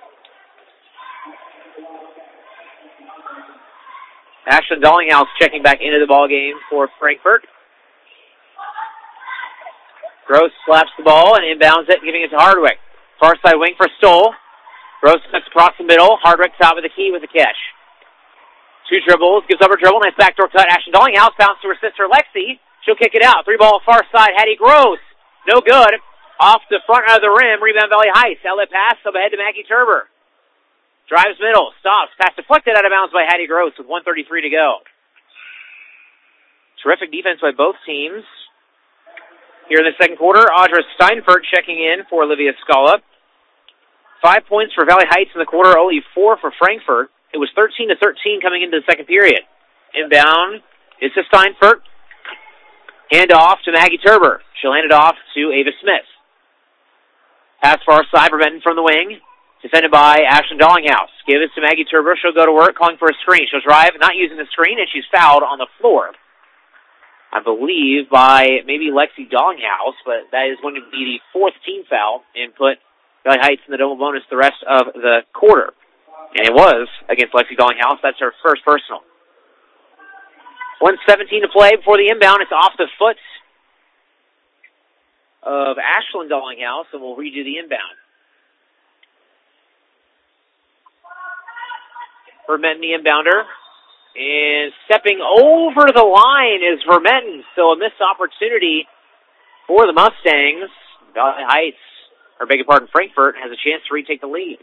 Ashlyn Dollinghouse checking back into the ball game for Frankfort. Gross slaps the ball and inbounds it, giving it to Hardwick. Far side wing for Stoll. Gross cuts across the middle. Hardwick top of the key with the catch. 2 dribbles, gives up her dribble. Nice backdoor cut. Ashlyn Dollinghouse bounce to her sister Lexi. She'll kick it out. 3-ball far side. Hattie Gross. No good. Off the front of the rim. Rebound Valley Heights. Outlet pass up ahead to Maggie Turber. Drives middle. Stops. Pass deflected out of bounds by Hattie Gross with 1:33 to go. Terrific defense by both teams. Here in the second quarter, Audra Steinfurt checking in for Olivia Scala. 5 points for Valley Heights in the quarter, only 4 for Frankfort. It was 13-13 coming into the second period. Inbound is to Steinfurt. Hand off to Maggie Turber. She'll hand it off to Ava Smith. Pass far side, Vermetten from the wing. Defended by Ashlyn Dollinghouse. Give it to Maggie Turber. She'll go to work, calling for a screen. She'll drive, not using the screen, and she's fouled on the floor. I believe by maybe Lexi Dollinghouse, but that is going to be the 4th team foul and put Valley Heights in the double bonus the rest of the quarter. And it was against Lexi Dollinghouse. That's her first personal. 1:17 to play before the inbound. It's off the foot of Ashlyn Dollinghouse, and we'll redo the inbound. Vermetten, the inbounder. And stepping over the line is Vermetten. So a missed opportunity for the Mustangs. Valley Heights, Frankfort has a chance to retake the lead.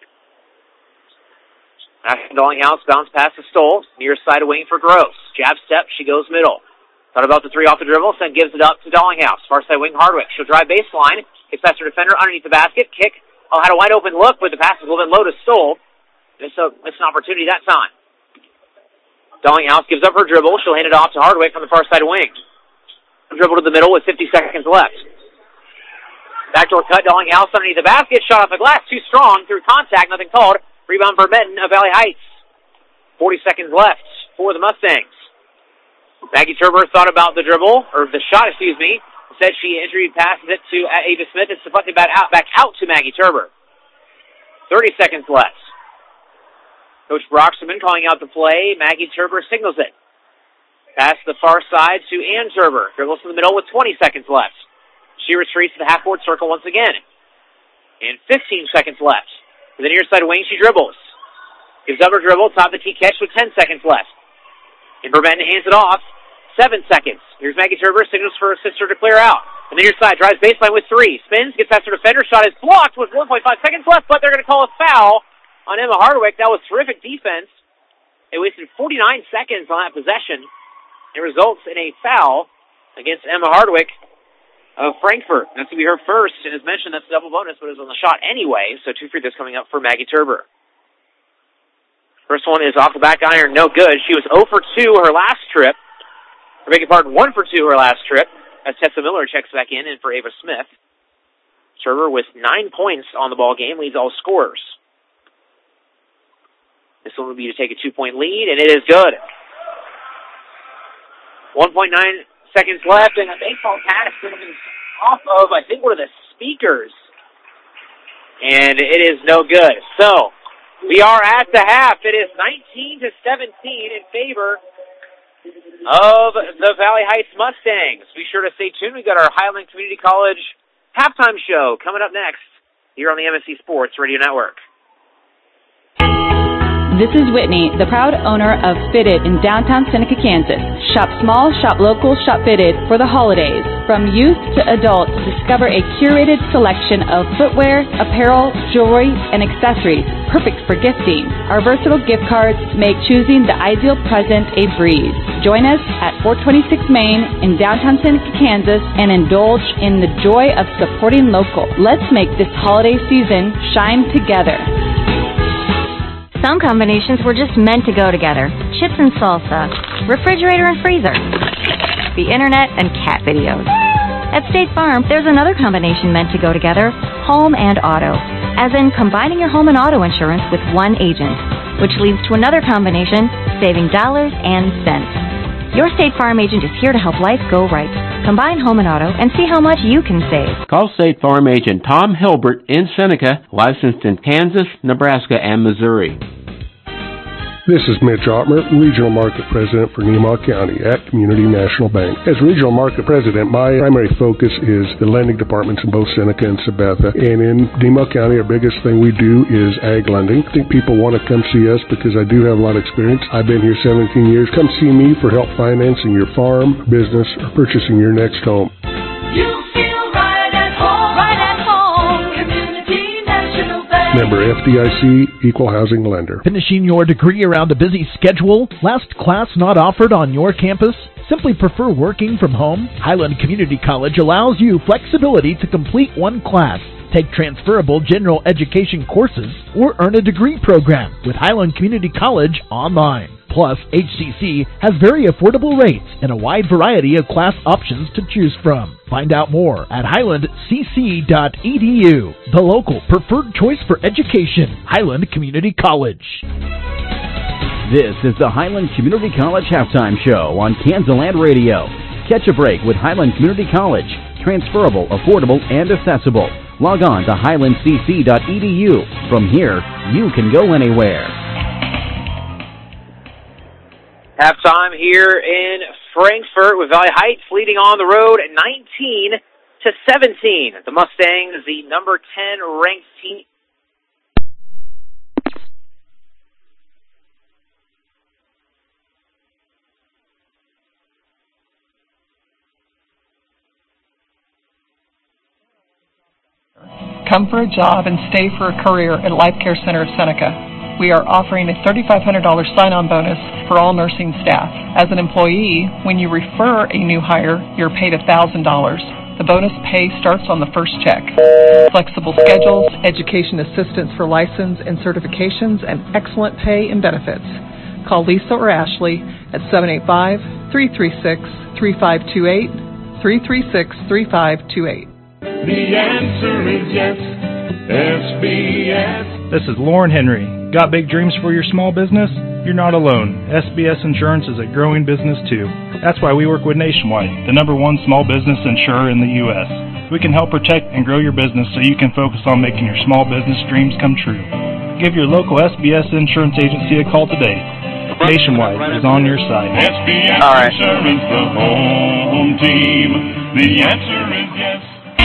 Ashlyn Dollinghouse bounce pass to Stoll. Near side wing for Gross. Jab step, she goes middle. Thought about the 3 off the dribble, then gives it up to Dollinghouse. Far side wing Hardwick. She'll drive baseline. Gets past her defender underneath the basket. Kick. Had a wide open look, but the pass is a little bit low to Stoll. Missed an opportunity that time. Dollinghouse gives up her dribble. She'll hand it off to Hardwick on the far side wing. Dribble to the middle with 50 seconds left. Backdoor cut, Dollinghouse underneath the basket. Shot off the glass, too strong. Through contact, nothing called. Rebound Vermetten of Valley Heights. 40 seconds left for the Mustangs. Maggie Turber thought about the dribble, or the shot, Instead, she entry passes it to Ava Smith. It's deflected back out to Maggie Turber. 30 seconds left. Coach Broxterman calling out the play. Maggie Turber signals it. Pass to the far side to Ann Turber. Dribbles to the middle with 20 seconds left. She retreats to the half-court circle once again. And 15 seconds left. To the near side wing, she dribbles. Gives up her dribble, top of the key catch with 10 seconds left. And Vermetten hands it off. 7 seconds. Here's Maggie Turber, signals for her sister to clear out. And the near side drives baseline with 3. Spins, gets past her defender. Shot is blocked with 1.5 seconds left, but they're going to call a foul on Emma Hardwick. That was terrific defense. They wasted 49 seconds on that possession. It results in a foul against Emma Hardwick of Frankfort. That's going to be her first, and as mentioned, that's a double bonus, but it was on the shot anyway, so 2 free throws coming up for Maggie Turber. First one is off the back iron, no good. She was 0 for 2 her last trip. I beg your pardon, 1 for 2 her last trip, as Tessa Miller checks back in for Ava Smith. Turber with 9 points on the ball game, leads all scorers. This one would be to take a 2-point lead, and it is good. 1.9 seconds left, and a baseball pass is off of, I think, one of the speakers. And it is no good. So, we are at the half. It is 19-17 in favor of the Valley Heights Mustangs. Be sure to stay tuned. We've got our Highland Community College halftime show coming up next here on the MSC Sports Radio Network. This is Whitney, the proud owner of Fitted in downtown Seneca, Kansas. Shop small, shop local, shop Fitted for the holidays. From youth to adults, discover a curated selection of footwear, apparel, jewelry, and accessories, perfect for gifting. Our versatile gift cards make choosing the ideal present a breeze. Join us at 426 Main in downtown Seneca, Kansas, and indulge in the joy of supporting local. Let's make this holiday season shine together. Some combinations were just meant to go together. Chips and salsa, refrigerator and freezer, the internet and cat videos. At State Farm, there's another combination meant to go together, home and auto. As in combining your home and auto insurance with one agent, which leads to another combination, saving dollars and cents. Your State Farm agent is here to help life go right. Combine home and auto and see how much you can save. Call State Farm agent Tom Hilbert in Seneca, licensed in Kansas, Nebraska, and Missouri. This is Mitch Ottmer, Regional Market President for Nemaha County at Community National Bank. As Regional Market President, my primary focus is the lending departments in both Seneca and Sabetha. And in Nemaha County, our biggest thing we do is ag lending. I think people want to come see us because I do have a lot of experience. I've been here 17 years. Come see me for help financing your farm, business, or purchasing your next home. Member FDIC, Equal Housing Lender. Finishing your degree around a busy schedule? Last class not offered on your campus? Simply prefer working from home? Highland Community College allows you flexibility to complete one class, take transferable general education courses, or earn a degree program with Highland Community College online. Plus, HCC has very affordable rates and a wide variety of class options to choose from. Find out more at highlandcc.edu. The local preferred choice for education, Highland Community College. This is the Highland Community College Halftime Show on Kansaland Radio. Catch a break with Highland Community College. Transferable, affordable, and accessible. Log on to highlandcc.edu. From here, you can go anywhere. Halftime here in Frankfort with Valley Heights leading on the road at 19-17. The Mustangs, the number 10 ranked team. Come for a job and stay for a career at Life Care Center of Seneca. We are offering a $3,500 sign-on bonus for all nursing staff. As an employee, when you refer a new hire, you're paid $1,000. The bonus pay starts on the first check. Flexible schedules, education assistance for license and certifications, and excellent pay and benefits. Call Lisa or Ashley at 785-336-3528, 336-3528. The answer is yes, SBS. This is Lauren Henry. Got big dreams for your small business? You're not alone. SBS Insurance is a growing business too. That's why we work with Nationwide, the #1 small business insurer in the U.S. We can help protect and grow your business so you can focus on making your small business dreams come true. Give your local SBS Insurance agency a call today. Nationwide is on your side. SBS Insurance, the home team. The answer is yes.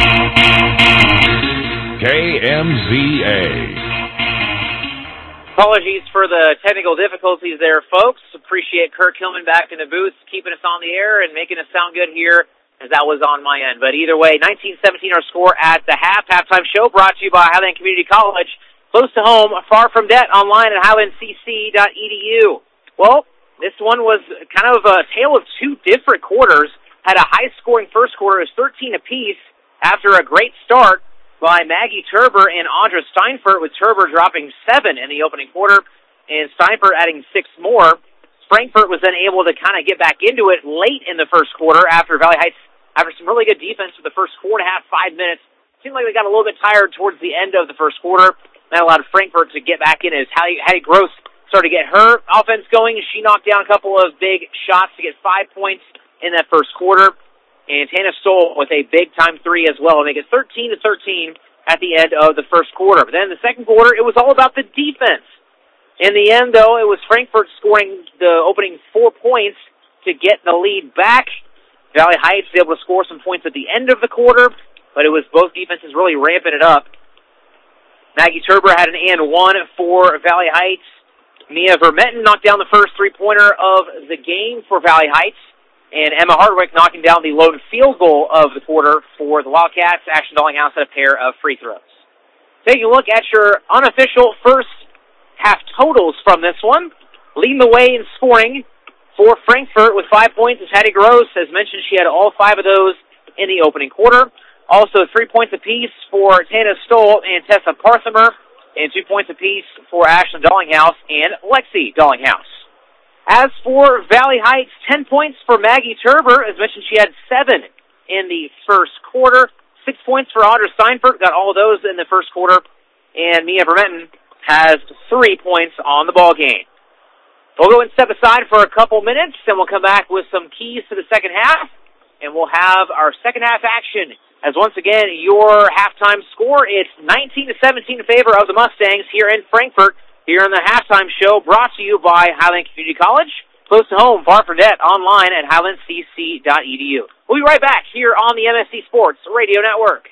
KMZA. Apologies for the technical difficulties there, folks. Appreciate Kirk Hillman back in the booth, keeping us on the air and making us sound good here, as that was on my end. But either way, 19-17 our score at the half. Halftime show brought to you by Highland Community College. close to home, far from debt, online at highlandcc.edu. Well, this one was kind of a tale of two different quarters. Had a high-scoring first quarter. It was 13 apiece after a great start by Maggie Turber and Audra Steinfurt, with Turber dropping 7 in the opening quarter and Steinfurt adding 6 more. Frankfurt was then able to kind of get back into it late in the first quarter after Valley Heights, after some really good defense for the first 4.5, 5 minutes. Seemed like they got a little bit tired towards the end of the first quarter. That allowed Frankfurt to get back in as Hattie Gross started to get her offense going. She knocked down a couple of big shots to get 5 points in that first quarter. And Tana Stoll with a big-time 3 as well, and make it 13-13 at the end of the first quarter. But then in the second quarter, it was all about the defense. In the end, though, it was Frankfurt scoring the opening 4 points to get the lead back. Valley Heights was able to score some points at the end of the quarter, but it was both defenses really ramping it up. Maggie Turber had an and 1 for Valley Heights. Mia Vermetten knocked down the first 3-pointer of the game for Valley Heights. And Emma Hardwick knocking down the lone field goal of the quarter for the Wildcats. Ashton Dallinghouse had a pair of free throws. Taking a look at your unofficial first half totals from this one. Leading the way in scoring for Frankfurt with 5 points is Hattie Gross. As mentioned, she had all 5 of those in the opening quarter. Also 3 points apiece for Tana Stoll and Tessa Parthimer, and 2 points apiece for Ashton Dallinghouse and Lexi Dallinghouse. As for Valley Heights, 10 points for Maggie Turber. As mentioned, she had 7 in the first quarter. 6 points for Audra Steinfurt, got all of those in the first quarter. And Mia Vermetten has 3 points on the ball game. We'll go and step aside for a couple minutes, and we'll come back with some keys to the second half. And we'll have our second half action. As once again, your halftime score, it's 19-17 in favor of the Mustangs here in Frankfurt. Here on the halftime show, brought to you by Highland Community College. Close to home, far from debt, online at highlandcc.edu. We'll be right back here on the MSC Sports Radio Network.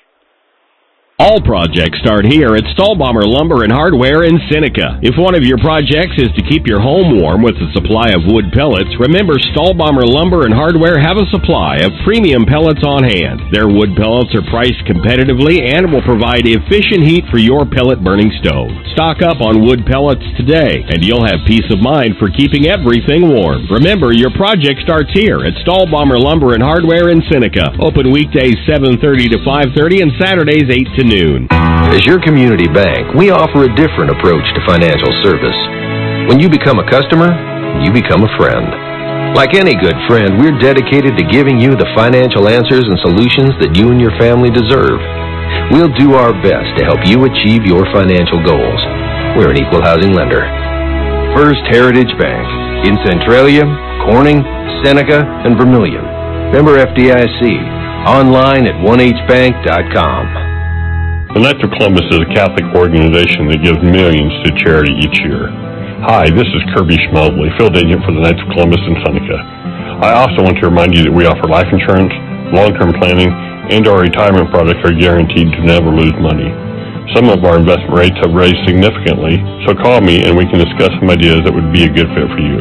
All projects start here at Stahlbommer Lumber and Hardware in Seneca. If one of your projects is to keep your home warm with a supply of wood pellets, remember Stahlbommer Lumber and Hardware have a supply of premium pellets on hand. Their wood pellets are priced competitively and will provide efficient heat for your pellet burning stove. Stock up on wood pellets today, and you'll have peace of mind for keeping everything warm. Remember, your project starts here at Stahlbommer Lumber and Hardware in Seneca. Open weekdays 7:30 to 5:30 and Saturdays 8 to noon. As your community bank, we offer a different approach to financial service. When you become a customer, you become a friend. Like any good friend, we're dedicated to giving you the financial answers and solutions that you and your family deserve. We'll do our best to help you achieve your financial goals. We're an equal housing lender. First Heritage Bank in Centralia, Corning, Seneca, and Vermilion. Member FDIC. Online at onehbank.com. The Knights of Columbus is a Catholic organization that gives millions to charity each year. Hi, this is Kirby Schmeltley, field agent for the Knights of Columbus in Seneca. I also want to remind you that we offer life insurance, long-term planning, and our retirement products are guaranteed to never lose money. Some of our investment rates have raised significantly, so call me and we can discuss some ideas that would be a good fit for you.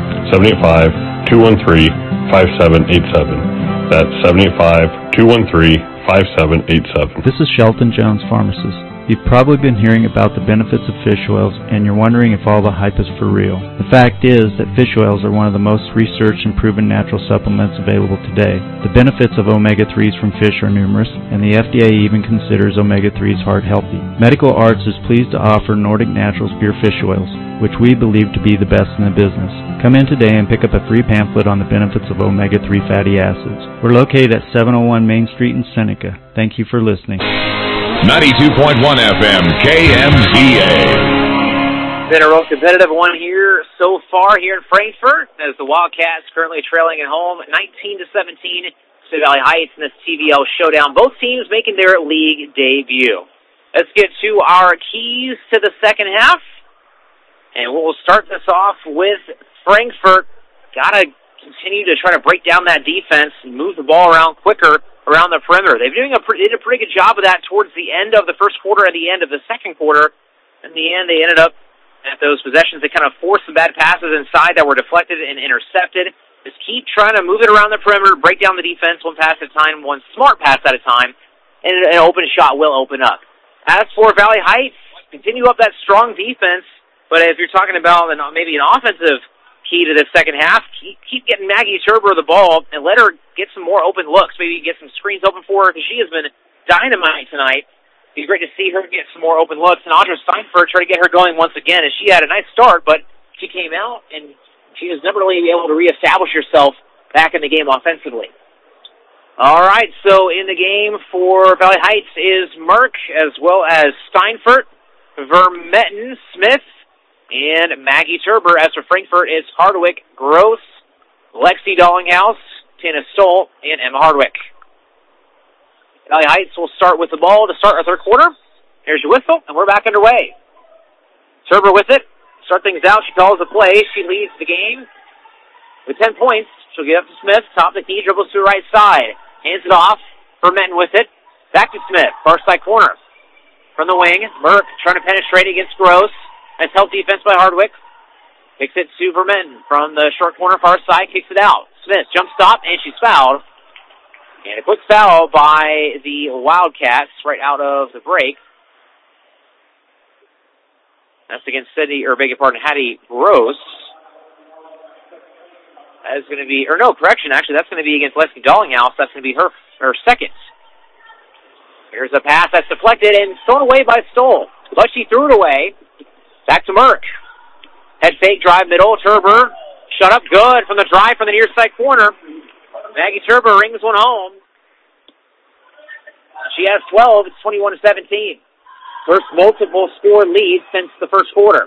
785-213-5787. That's 785-213-5787. This is Shelton Jones, pharmacist. You've probably been hearing about the benefits of fish oils, and you're wondering if all the hype is for real. The fact is that fish oils are one of the most researched and proven natural supplements available today. The benefits of omega-3s from fish are numerous, and the FDA even considers omega-3s heart healthy. Medical Arts is pleased to offer Nordic Naturals pure fish oils, which we believe to be the best in the business. Come in today and pick up a free pamphlet on the benefits of omega-3 fatty acids. We're located at 701 Main Street in Seneca. Thank you for listening. 92.1 FM, KMZA. Been a real competitive one here so far here in Frankfurt, as the Wildcats currently trailing at home 19-17 to Valley Heights in this TVL showdown. Both teams making their league debut. Let's get to our keys to the second half. And we'll start this off with Frankfurt. Got to continue to try to break down that defense and move the ball around quicker around the perimeter. They did a pretty good job of that towards the end of the first quarter and the end of the second quarter. In the end, they ended up at those possessions. They kind of forced some bad passes inside that were deflected and intercepted. Just keep trying to move it around the perimeter, break down the defense one pass at a time, one smart pass at a time, and an open shot will open up. As for Valley Heights, continue up that strong defense, but if you're talking about maybe an offensive key to the second half, keep getting Maggie Turber the ball and let her get some more open looks. Maybe get some screens open for her because she has been dynamite tonight. It'd be great to see her get some more open looks. And Audra Steinfurt try to get her going once again. And she had a nice start, but she came out and she was never really able to reestablish herself back in the game offensively. All right, so in the game for Valley Heights is Merck as well as Steinfurt, Vermetten, Smith, and Maggie Turber. As for Frankfurt, it's Hardwick, Gross, Lexi Dollinghouse, Tina Stoll, and Emma Hardwick. Valley Heights will start with the ball to start our third quarter. Here's your whistle, and we're back underway. Turber with it. Start things out. She calls the play. She leads the game with 10 points. She'll get up to Smith. Top of the key. Dribbles to the right side. Hands it off. Vermetten with it. Back to Smith. Far side corner. From the wing. Merck trying to penetrate against Gross. Nice help defense by Hardwick. Kicks it to Vermetten from the short corner, far side, kicks it out. Smith, jump stop, and she's fouled. And a quick foul by the Wildcats right out of the break. That's against Hattie Gross. That is going to be, that's going to be against Leslie Dollinghouse. That's going to be her second. Here's a pass that's deflected and thrown away by Stoll. But she threw it away. Back to Merck. Head fake, drive middle. Turber shut up good from the drive from the near side corner. Maggie Turber rings one home. She has 12. It's 21-17. First multiple score lead since the first quarter.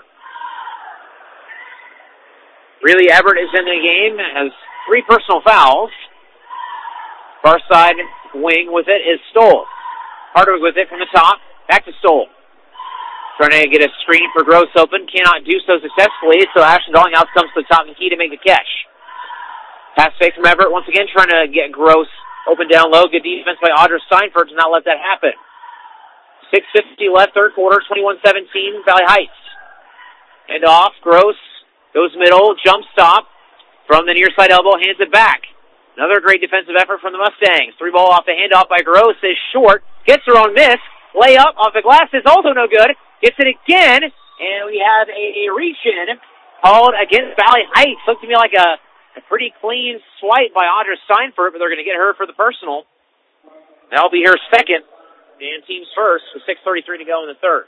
Riley Everett is in the game, has 3 personal fouls. Far side wing with it is Stoll. Hardwick with it from the top. Back to Stoll. Trying to get a screen for Gross open. Cannot do so successfully, so Ashton Dollinghouse comes to the top of the key to make the catch. Pass fake from Everett, once again trying to get Gross open down low. Good defense by Audra Steinfurt to not let that happen. 6:50 left, third quarter, 21-17, Valley Heights. Hand off, Gross goes middle, jump stop from the near side elbow, hands it back. Another great defensive effort from the Mustangs. 3 ball off the handoff by Gross is short, gets her own miss. Layup off the glass is also no good. Gets it again, and we have a reach-in called against Valley Heights. Looked to me like a pretty clean swipe by Audra Steinfurt, but they're going to get her for the personal. That'll be her second, and team's first, with 6:33 to go in the third.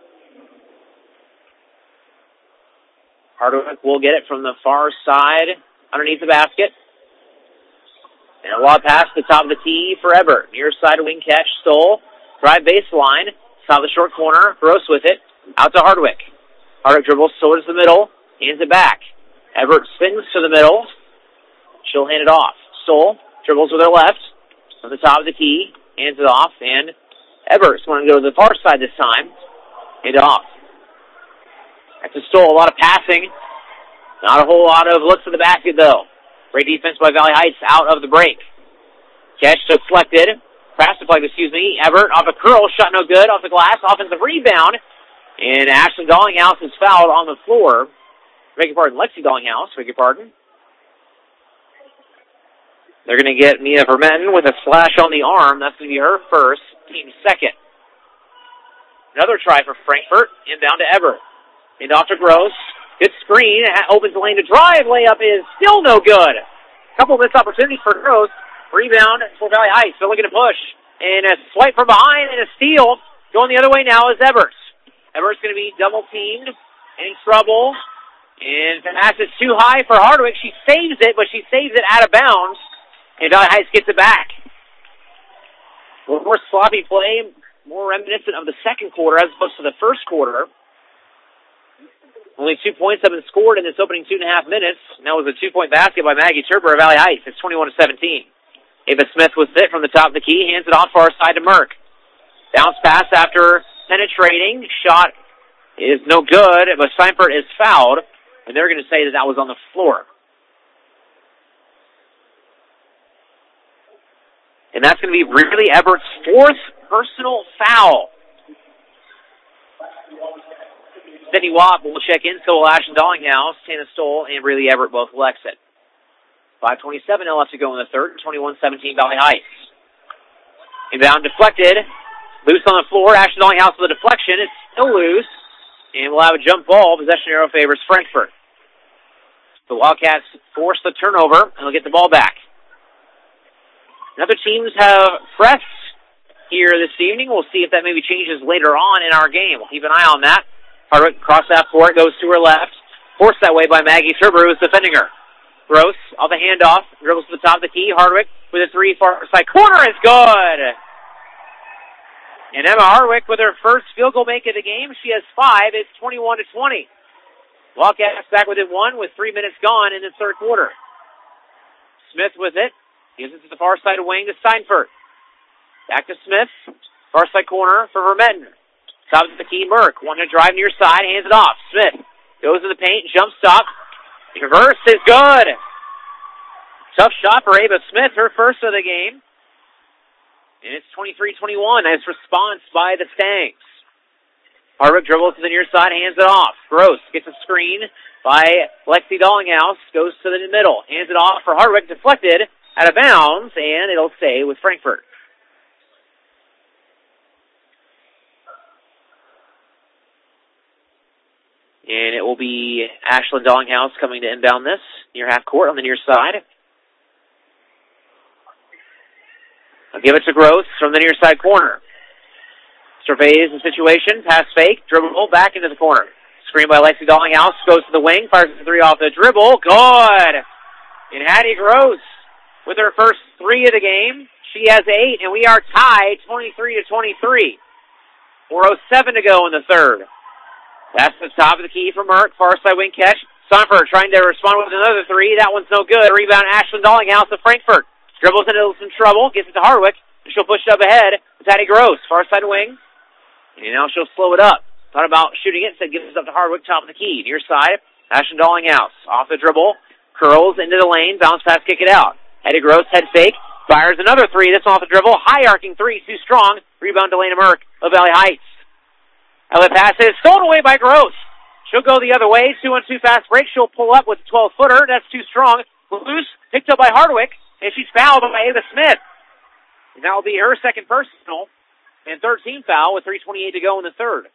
Hardwick will get it from the far side underneath the basket. And a lob pass to the top of the tee for Everett. Near side wing catch, Stoll. Drive baseline. Top of the short corner. Gross with it. Out to Hardwick. Hardwick dribbles towards the middle. Hands it back. Everett spins to the middle. She'll hand it off. Stoll dribbles with her left. From the top of the key. Hands it off. And Everett's going to go to the far side this time. Hand it off. That's a Stoll. A lot of passing. Not a whole lot of looks at the basket, though. Great defense by Valley Heights out of the break. Catch deflected. Pass deflected, Everett off a curl. Shot no good. Off the glass. Offensive rebound. And Ashley Dollinghouse is fouled on the floor. Lexi Dollinghouse. They're going to get Mia Vermetten with a slash on the arm. That's going to be her first. Team second. Another try for Frankfurt. Inbound to Everett. And off to Gross. Good screen. Opens the lane to drive. Layup is still no good. Couple missed opportunities for Gross. Rebound for Valley Heights. They're looking to push. And a swipe from behind and a steal. Going the other way now is Everett. Everett's going to be double teamed. In trouble. And the pass is too high for Hardwick. She saves it, but she saves it out of bounds. And Valley Heights gets it back. A little more sloppy play. More reminiscent of the second quarter as opposed to the first quarter. Only 2 points have been scored in this opening 2.5 minutes. And that was a 2-point basket by Maggie Turber of Valley Heights. It's 21-17. Ava Smith with it from the top of the key. Hands it off far side to Merck. Bounce pass after penetrating. Shot is no good, but Steinfurt is fouled. And they're going to say that was on the floor. And that's going to be Riley Everett's 4th personal foul. Sydney Watt will check in, so will Ashton Dollinghouse, Tana Stoll, and Riley Everett both will exit. 5:27 left to go in the third, 21-17 Valley Heights. Inbound deflected, loose on the floor, Ashton Dollinghouse with a deflection. It's He'll lose. And we'll have a jump ball. Possession arrow favors Frankfort. The Wildcats force the turnover, and they'll get the ball back. Other teams have pressed here this evening. We'll see if that maybe changes later on in our game. We'll keep an eye on that. Hardwick cross half court, goes to her left. Forced that way by Maggie Turber, who is defending her. Gross, off the handoff, dribbles to the top of the key. Hardwick with a three, far side corner is good. And Emma Hardwick with her first field goal make of the game. She has 5. It's 21-20. Wildcats back within 1 with 3 minutes gone in the third quarter. Smith with it. Gives it to the far side wing to Steinfurt. Back to Smith. Far side corner for Vermetten. Top of the key, Merck. Want to drive near side, hands it off. Smith goes to the paint, jump stop. Reverse is good. Tough shot for Ava Smith, her first of the game. And it's 23-21. Nice response by the Stangs. Hardwick dribbles to the near side, hands it off. Gross gets a screen by Lexi Dollinghouse. Goes to the middle, hands it off for Hardwick. Deflected out of bounds, and it'll stay with Frankfort. And it will be Ashlyn Dollinghouse coming to inbound this near half court on the near side. I'll give it to Gross from the near side corner. Surveys the situation, pass fake, dribble back into the corner. Screen by Lexi Dollinghouse, goes to the wing, fires the three off the dribble, good! And Hattie Gross with her first 3 of the game. She has 8, and we are tied 23-23. 4:07 to go in the third. Pass to the top of the key for Merck, far side wing catch. Sonford trying to respond with another 3. That one's no good. Rebound Ashlyn Dollinghouse of Frankfort. Dribbles into some trouble, gets it to Hardwick, and she'll push it up ahead with Hattie Gross, far side wing. And now she'll slow it up. Thought about shooting it, instead gives it up to Hardwick, top of the key. Near side, Ashlyn Dollinghouse, off the dribble, curls into the lane, bounce pass, kick it out. Hattie Gross, head fake, fires another 3. This one off the dribble, high arcing 3, too strong. Rebound to Lena Merck of Valley Heights. Outlet pass is stolen away by Gross. She'll go the other way, 2-on-2 fast break. She'll pull up with a 12-footer. That's too strong. Loose, picked up by Hardwick, and she's fouled by Ava Smith. And that will be her second personal and third team foul with 3:28 to go in the third.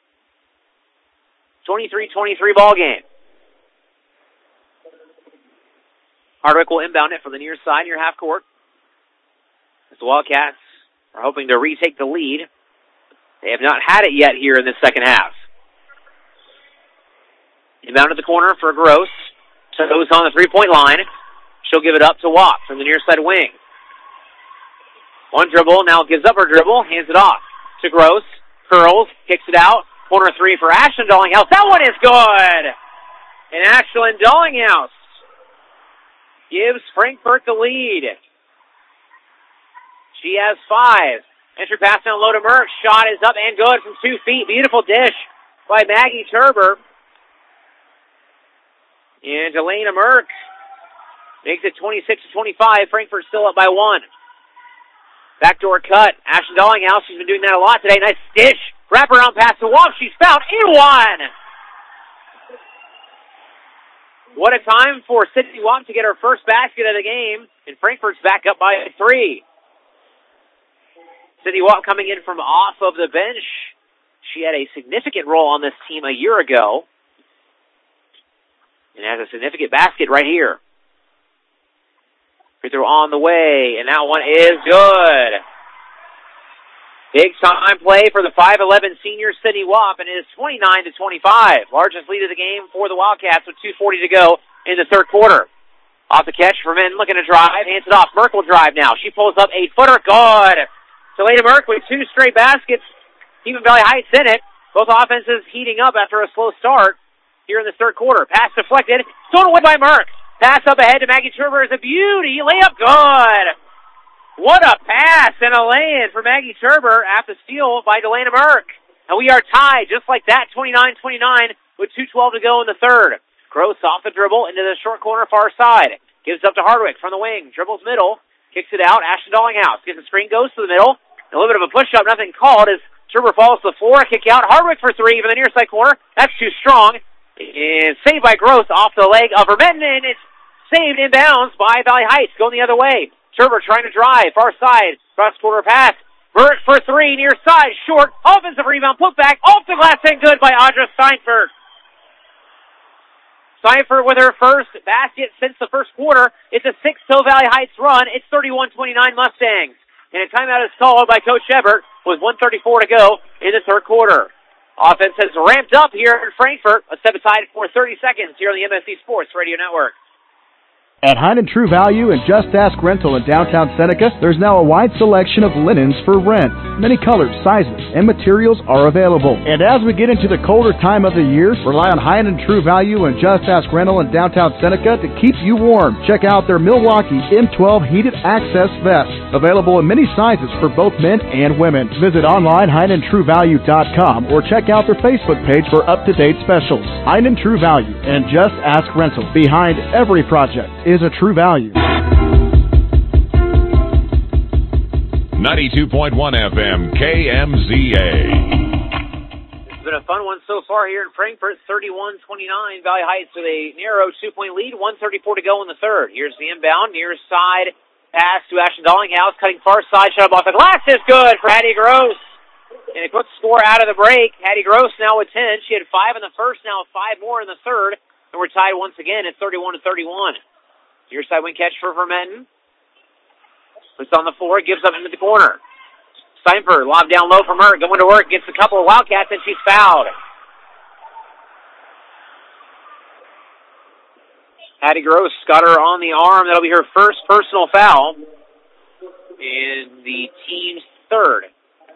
23-23 ball game. Hardwick will inbound it from the near side, near half court. As the Wildcats are hoping to retake the lead. They have not had it yet here in this second half. Inbound to the corner for Gross. Toes on the three-point line. She'll give it up to Watt from the near side wing. One dribble, now gives up her dribble, hands it off to Gross. Curls, kicks it out. Corner 3 for Ashlyn Dollinghouse. That one is good! And Ashlyn Dollinghouse gives Frankfort the lead. She has 5. Entry pass down low to Merck. Shot is up and good from 2 feet. Beautiful dish by Maggie Turber. And Elena Merck makes it 26-25. Frankfurt still up by 1. Backdoor cut. Ashlyn Dollinghouse, she's been doing that a lot today. Nice dish. Wraparound pass to Wamp. She's fouled and 1. What a time for Sydney Wamp to get her first basket of the game. And Frankfurt's back up by 3. Sydney Wamp coming in from off of the bench. She had a significant role on this team a year ago. And has a significant basket right here. Free throw on the way, and that one is good. Big time play for the 5'11 senior Sydney Wamp, and it is 29-25. Largest lead of the game for the Wildcats with 2:40 to go in the third quarter. Off the catch, Vermin looking to drive, hands it off. Merck will drive now. She pulls up 8-footer, good. Selena Merck with 2 straight baskets. Even Valley Heights in it. Both offenses heating up after a slow start here in the third quarter. Pass deflected, thrown away by Merck. Pass up ahead to Maggie Turber is a beauty. Layup good. What a pass and a lay-in for Maggie Turber after steal by Delana Merck. And we are tied just like that, 29-29 with 2:12 to go in the third. Gross off the dribble into the short corner far side. Gives up to Hardwick from the wing. Dribbles middle. Kicks it out. Ashlyn Dollinghouse gets the screen, goes to the middle. A little bit of a push-up, nothing called as Turber falls to the floor. Kick out. Hardwick for 3 from the near side corner. That's too strong. And saved by Gross off the leg of Vermetten, and it's saved inbounds by Valley Heights going the other way. Turber trying to drive, far side, cross-quarter pass. Merck for three, near side, short, offensive rebound, put back, off the glass and good by Audra Steinfurt. Steinfurt with her first basket since the first quarter. It's a 6-0 Valley Heights run. It's 31-29 Mustangs. And a timeout is called by Coach Ebert with 1:34 to go in the third quarter. Offense has ramped up here in Frankfort. A step aside for 30 seconds here on the MSC Sports Radio Network. At Heinen True Value and Just Ask Rental in downtown Seneca, there's now a wide selection of linens for rent. Many colors, sizes, and materials are available. And as we get into the colder time of the year, rely on Heinen True Value and Just Ask Rental in downtown Seneca to keep you warm. Check out their Milwaukee M12 Heated Access Vest, available in many sizes for both men and women. Visit online HeinenTrueValue.com or check out their Facebook page for up-to-date specials. Heinen True Value and Just Ask Rental. Behind every project is a true value. 92.1 FM KMZA. It's been a fun one so far here in Frankfort. 31-29. Valley Heights with a narrow 2-point lead. 1:34 to go in the third. Here's the inbound. Near side pass to Ashton Dollinghouse. Cutting far side. Shot off the glass is good for Hattie Gross. And a quick score out of the break. Hattie Gross now with 10. She had 5 in the first, now 5 more in the third. And we're tied once again at 31-31. Near side wing catch for Vermetten. Puts on the floor, gives up into the corner. Steinfurt, lob down low from her, going to work, gets a couple of Wildcats, and she's fouled. Hattie Gross got her on the arm. That'll be her first personal foul. And the team's third.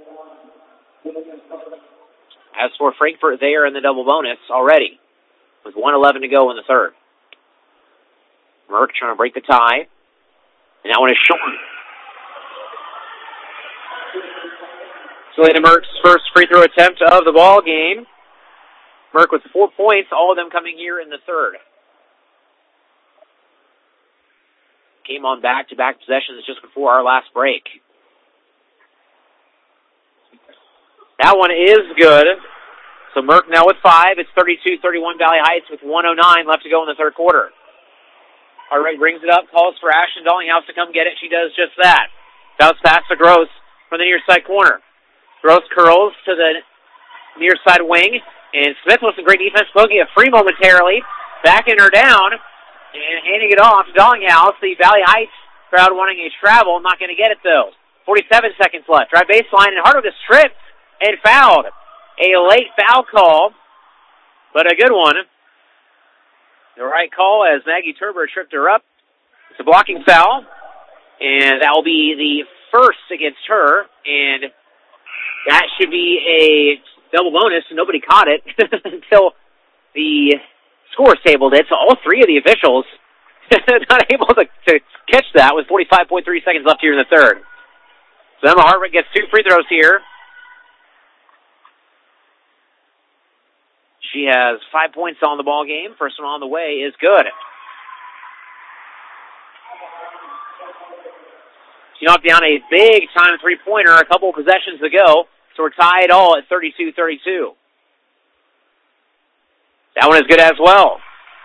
As for Frankfort, they are in the double bonus already, with 1:11 to go in the third. Merck trying to break the tie. And that one is short. Selena Merck's first free throw attempt of the ball game. Merck with 4 points, all of them coming here in the third. Came on back-to-back possessions just before our last break. That one is good. So Merck now with 5. It's 32-31 Valley Heights with 1:09 left to go in the third quarter. Hartwig brings it up, calls for Ashton Dollinghouse to come get it. She does just that. Bounce pass to Gross from the near side corner. Gross curls to the near side wing, and Smith with some great defense, poking it free momentarily, backing her down, and handing it off to Dollinghouse. The Valley Heights crowd wanting a travel, not going to get it though. 47 seconds left. Drive baseline, and Hartwig is stripped and fouled. A late foul call, but a good one. The right call as Maggie Turber tripped her up. It's a blocking foul, and that will be the first against her, and that should be a double bonus, and nobody caught it until the scores table did. So all three of the officials not able to catch that with 45.3 seconds left here in the third. So Emma Hartwig gets 2 free throws here. She has 5 points on the ball game. First one on the way is good. She knocked down a big time three-pointer a couple of possessions ago, so we're tied all at 32-32. That one is good as well.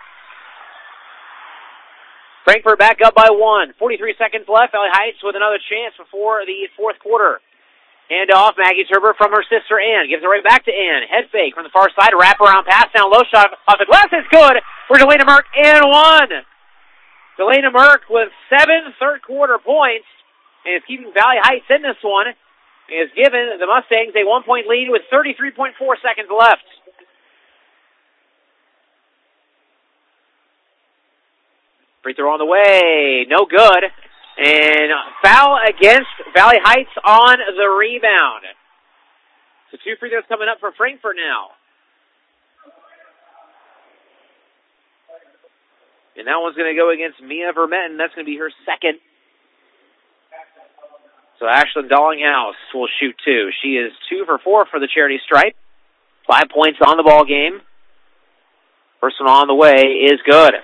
Frankfort back up by 1. 43 seconds left. Valley Heights with another chance before the fourth quarter. Hand off, Maggie Turber from her sister Ann. Gives it right back to Ann. Head fake from the far side. Wraparound pass down low, shot off the glass is good for Delana Merck and 1. Delana Merck with 7 third-quarter points and is keeping Valley Heights in this one. Is given the Mustangs a 1-point lead with 33.4 seconds left. Free throw on the way. No good. And foul against Valley Heights on the rebound. So 2 free throws coming up for Frankfort now. And that one's going to go against Mia Vermetten. That's going to be her second. So Ashlyn Dollinghouse will shoot 2. She is 2 for 4 for the charity stripe. 5 points on the ball game. First one on the way is good.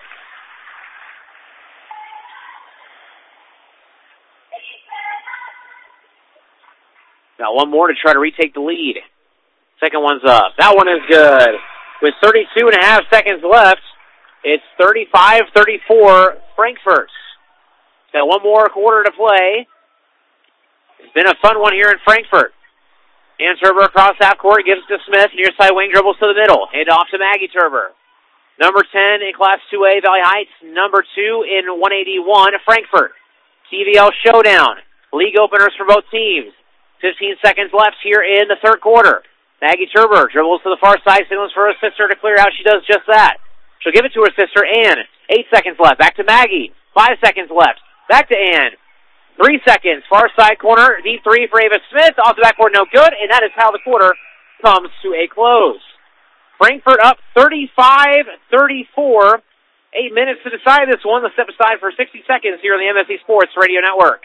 Got one more to try to retake the lead. Second one's up. That one is good. With 32.5 seconds left, it's 35-34 Frankfort. Got one more quarter to play. It's been a fun one here in Frankfort. And Turber across half court, gives to Smith, near side wing, dribbles to the middle. Hand off to Maggie Turber. Number 10 in Class 2A, Valley Heights. Number 2 in 181, Frankfort. TVL showdown. League openers for both teams. 15 seconds left here in the third quarter. Maggie Turber dribbles to the far side, signals for her sister to clear out. She does just that. She'll give it to her sister, Ann. 8 seconds left. Back to Maggie. 5 seconds left. Back to Ann. 3 seconds. Far side corner. Deep three for Ava Smith. Off the backboard, no good. And that is how the quarter comes to a close. Frankfort up 35-34. 8 minutes to decide this one. Let's step aside for 60 seconds here on the MSC Sports Radio Network.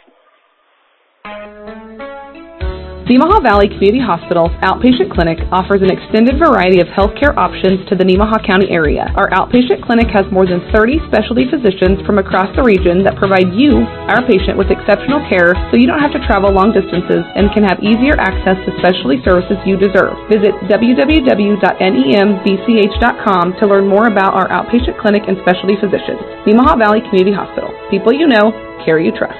The Nemaha Valley Community Hospital's outpatient clinic offers an extended variety of healthcare options to the Nemaha County area. Our outpatient clinic has more than 30 specialty physicians from across the region that provide you, our patient, with exceptional care so you don't have to travel long distances and can have easier access to specialty services you deserve. Visit www.nembch.com to learn more about our outpatient clinic and specialty physicians. Nemaha Valley Community Hospital. People you know, care you trust.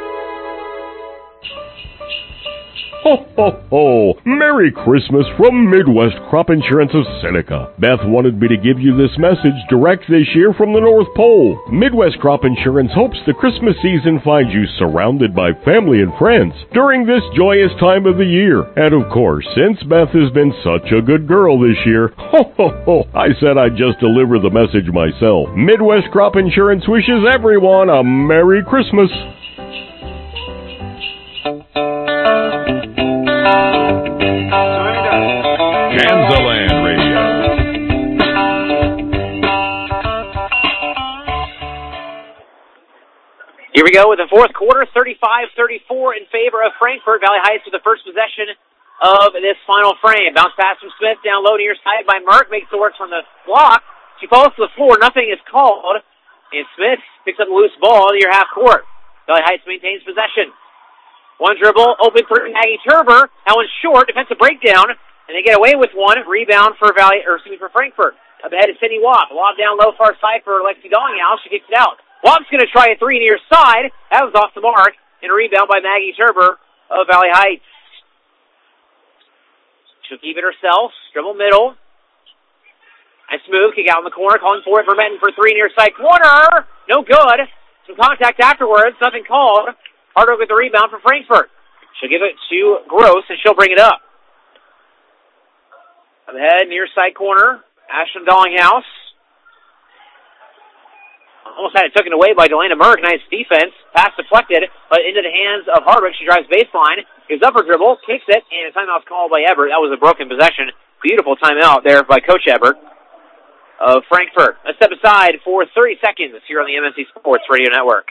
Ho, ho, ho! Merry Christmas from Midwest Crop Insurance of Seneca. Beth wanted me to give you this message direct this year from the North Pole. Midwest Crop Insurance hopes the Christmas season finds you surrounded by family and friends during this joyous time of the year. And of course, since Beth has been such a good girl this year, ho, ho, ho, I said I'd just deliver the message myself. Midwest Crop Insurance wishes everyone a Merry Christmas. Kansaland Radio. Here we go with the fourth quarter, 35-34 in favor of Frankfort. Valley Heights with the first possession of this final frame. Bounce pass from Smith, down low near side by Merck, makes the work from the block. She falls to the floor, nothing is called, and Smith picks up a loose ball near half court. Valley Heights maintains possession. One dribble, open for Maggie Turber. That one's short, defensive breakdown, and they get away with one. Rebound for for Frankfort. Up ahead is Cindy Wop. Lob down low, far side for Lexi Donghouse. She kicks it out. Wop's going to try a three near side. That was off the mark, and a rebound by Maggie Turber of Valley Heights. She'll keep it herself. Dribble middle. Nice move. Kick out in the corner. Calling for it. Vermetten for three near side corner. No good. Some contact afterwards. Nothing called. Hardwick with the rebound for Frankfort. She'll give it to Gross, and she'll bring it up. Up ahead, near side corner. Ashton Donghouse. Almost had it taken away by Delana Merck. Nice defense. Pass deflected, but into the hands of Hardwick. She drives baseline. Gives up her dribble. Kicks it, and a timeout's called by Ebert. That was a broken possession. Beautiful timeout there by Coach Ebert of Frankfort. Let's step aside for 30 seconds here on the MSC Sports Radio Network.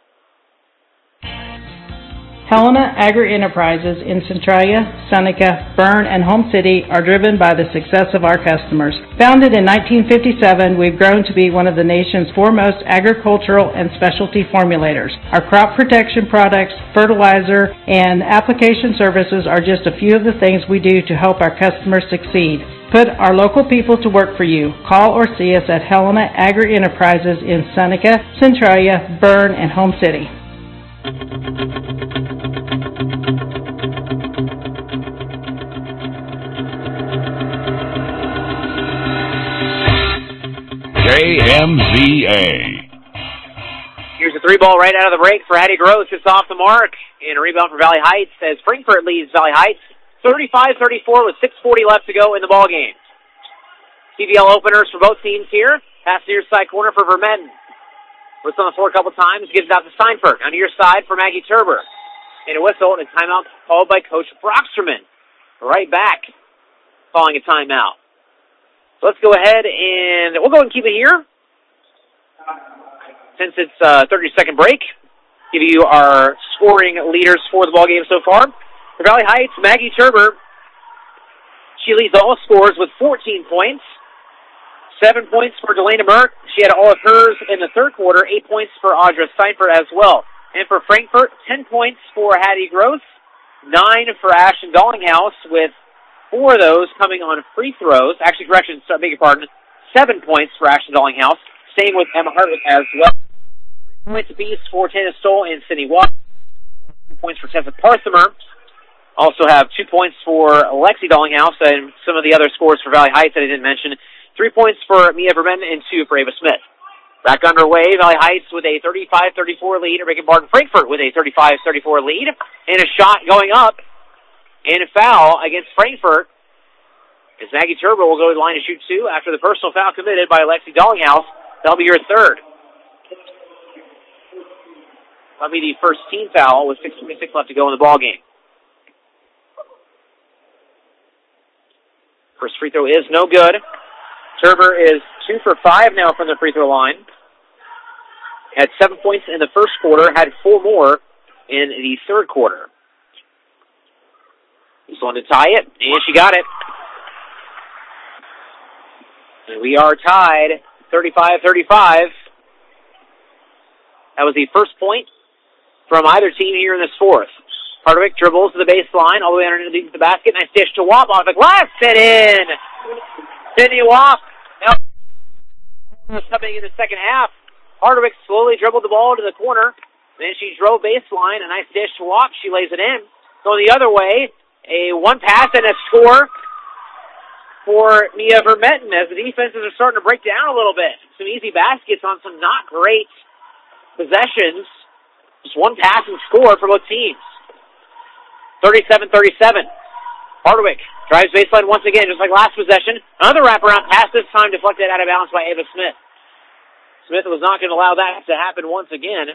Helena Agri-Enterprises in Centralia, Seneca, Berne, and Home City are driven by the success of our customers. Founded in 1957, we've grown to be one of the nation's foremost agricultural and specialty formulators. Our crop protection products, fertilizer, and application services are just a few of the things we do to help our customers succeed. Put our local people to work for you. Call or see us at Helena Agri-Enterprises in Seneca, Centralia, Berne, and Home City. KMZA. Here's a three ball right out of the break for Hattie Gross. It's off the mark. And a rebound for Valley Heights as Frankfort leads Valley Heights 35-34 with 6:40 left to go in the ball game. CVL openers for both teams here. Pass near side corner for Vermetten. Works on the floor a couple times. Gives it out to Steinberg. On your side for Maggie Turber. And a whistle and a timeout called by Coach Brocksterman. Right back. Calling a timeout. So let's go ahead and we'll go and keep it here. Since it's a 30-second break, give you our scoring leaders for the ball game so far. For Valley Heights, Maggie Turber, she leads all scores with 14 points. 7 points for Delana Merck. She had all of hers in the third quarter. 8 points for Audra Steinfurt as well. And for Frankfort, 10 points for Hattie Gross. 9 for Ashton Dallinghouse, with 4 of those coming on free throws. Actually, correction, beg your pardon. 7 points for Ashton Dallinghouse. Same with Emma Hartwick as well. 3 points apiece for Tannis Stoll and Cindy Watt. points for Tessa Parthimer. Also have 2 points for Lexi Dollinghouse and some of the other scores for Valley Heights that I didn't mention. 3 points for Mia Vermette and 2 for Ava Smith. Back underway, Valley Heights with a 35-34 lead. Ricken Barton Frankfurt with a 35-34 lead. And a shot going up. And a foul against Frankfurt. As Maggie Turbo will go to the line to shoot 2 after the personal foul committed by Lexi Dollinghouse. That'll be her third. That'll be the first team foul with 6:26 left to go in the ball game. First free throw is no good. Turber is 2 for 5 now from the free throw line. Had 7 points in the first quarter, had 4 more in the third quarter. Just wanted to tie it, and she got it. And we are tied 35-35. That was the first point from either team here in this fourth. Hardwick dribbles to the baseline, all the way underneath the basket. Nice dish to Wap off the glass. Hit in. Sydney Wap. Coming in the second half. Hardwick slowly dribbled the ball to the corner. Then she drove baseline. A nice dish to Wap. She lays it in. Going the other way. A one pass and a score for Mia Vermette as the defenses are starting to break down a little bit. Some easy baskets on some not great possessions. Just one pass and score for both teams. 37-37. Hardwick drives baseline once again, just like last possession. Another wraparound pass, this time deflected out of bounds by Ava Smith. Smith was not going to allow that to happen once again.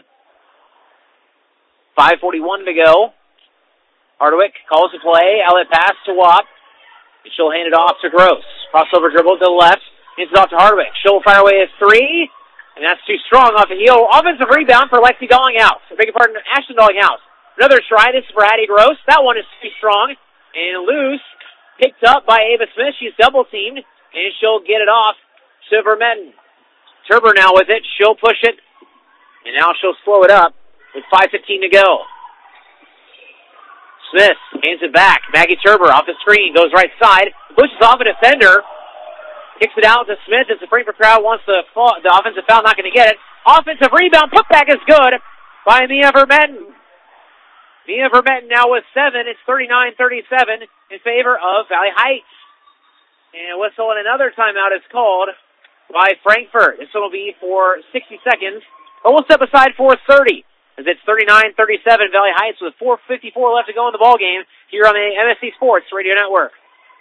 5:41 to go. Hardwick calls the play. Outlet pass to Watt. And she'll hand it off to Gross. Crossover dribble to the left. Hands it off to Hardwick. She'll fire away a 3. And that's too strong off the heel. Offensive rebound for Lexi Dollinghouse. I beg your pardon, Ashton Dollinghouse. Another try. This is for Addie Gross. That one is too strong. And loose. Picked up by Ava Smith. She's double-teamed. And she'll get it off to Vermette. Turber now with it. She'll push it. And now she'll slow it up with 5:15 to go. Smith hands it back. Maggie Turber off the screen. Goes right side. Pushes off a defender. Kicks it out to Smith as the Frankfurt crowd wants the offensive foul. Not going to get it. Offensive rebound. Putback is good by Mia Vermette. Mia Vermette now with 7. It's 39-37 in favor of Valley Heights. And a whistle and another timeout is called by Frankfurt. This will be for 60 seconds. But we'll step aside for 30. As it's 39-37 Valley Heights with 4:54 left to go in the ballgame here on the MSC Sports Radio Network.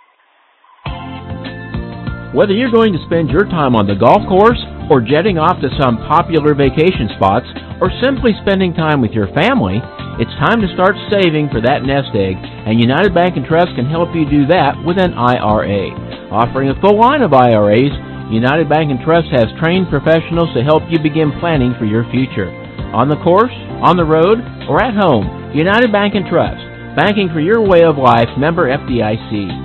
Whether you're going to spend your time on the golf course or jetting off to some popular vacation spots or simply spending time with your family, it's time to start saving for that nest egg, and United Bank & Trust can help you do that with an IRA. Offering a full line of IRAs, United Bank & Trust has trained professionals to help you begin planning for your future. On the course, on the road, or at home, United Bank & Trust. Banking for your way of life, member FDIC.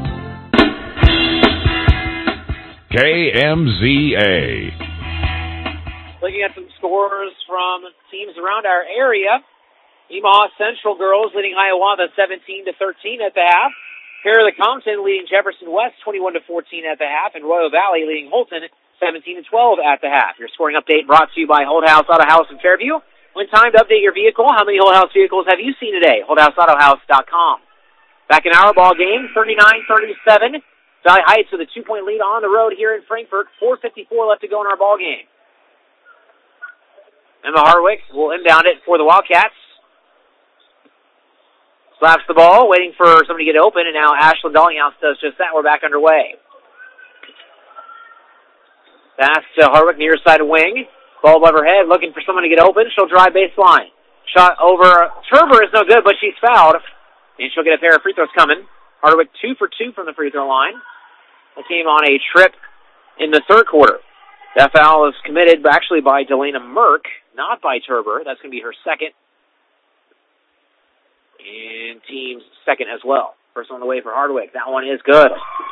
KMZA. Looking at some scores from teams around our area. Emaha Central girls leading Hiawatha 17-13 at the half. Here the Compton leading Jefferson West 21-14 at the half, and Royal Valley leading Holton 17-12 at the half. Your scoring update brought to you by Holdhouse Auto House in Fairview. When time to update your vehicle, how many Holdhouse vehicles have you seen today? HoldhouseAutohouse.com. Back in our ball game, 39-37. Valley Heights with a 2-point lead on the road here in Frankfurt. 4:54 left to go in our ball game. Emma Hardwick will inbound it for the Wildcats. Slaps the ball, waiting for somebody to get open, and now Ashlyn Dollinghouse does just that. We're back underway. Pass to Hardwick, near side wing. Ball above her head, looking for someone to get open. She'll drive baseline. Shot over Turber is no good, but she's fouled. And she'll get a pair of free throws coming. Hardwick 2 for 2 from the free throw line. The team on a trip in the third quarter. That foul is committed actually by Delana Merck, not by Turber. That's going to be her second. And team's second as well. First on the way for Hardwick. That one is good.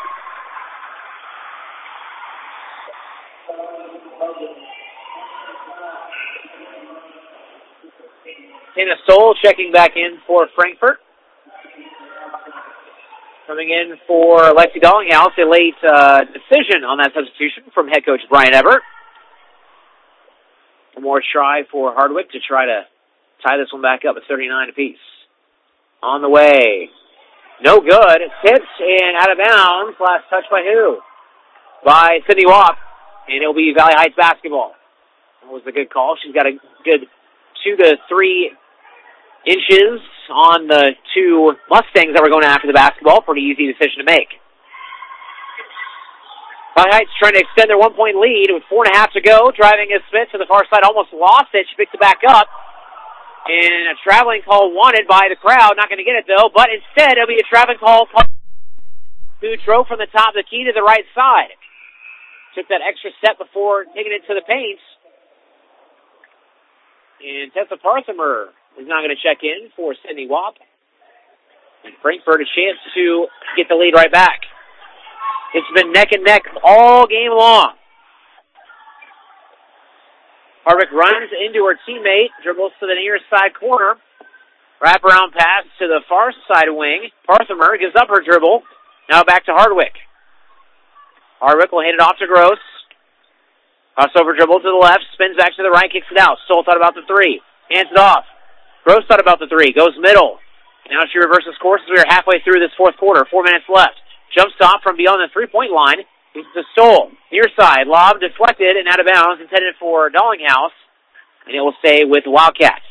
Tina Stoll checking back in for Frankfurt. Coming in for Lexi Dollinghouse, a late decision on that substitution from head coach Brian Everett. One more try for Hardwick to try to tie this one back up at 39 apiece. On the way. No good. Tipped and out of bounds. Last touch by who? By Sydney Wap. And it'll be Valley Heights basketball. That was a good call. She's got a good 2 to 3 inches on the two Mustangs that were going after the basketball. Pretty easy decision to make. Valley Heights trying to extend their 1-point lead with 4.5 to go. Driving is Smith to the far side. Almost lost it. She picked it back up. And a traveling call wanted by the crowd. Not going to get it, though. But instead, it'll be a traveling call who drove from the top of the key to the right side. Took that extra step before taking it to the paint. And Tessa Parthimer is not going to check in for Sydney Wap. And Frankfurt a chance to get the lead right back. It's been neck and neck all game long. Harvick runs into her teammate, dribbles to the near side corner. Wraparound pass to the far side wing. Parthimer gives up her dribble. Now back to Hardwick. Hardwick will hand it off to Gross. Crossover dribble to the left, spins back to the right, kicks it out. Stoll thought about the three. Hands it off. Gross thought about the three. Goes middle. Now she reverses course as we are halfway through this fourth quarter. 4 minutes left. Jump stop from beyond the three-point line. It's to Stoll. Near side. Lob deflected and out of bounds. Intended for Dallinghouse. And it will stay with the Wildcats.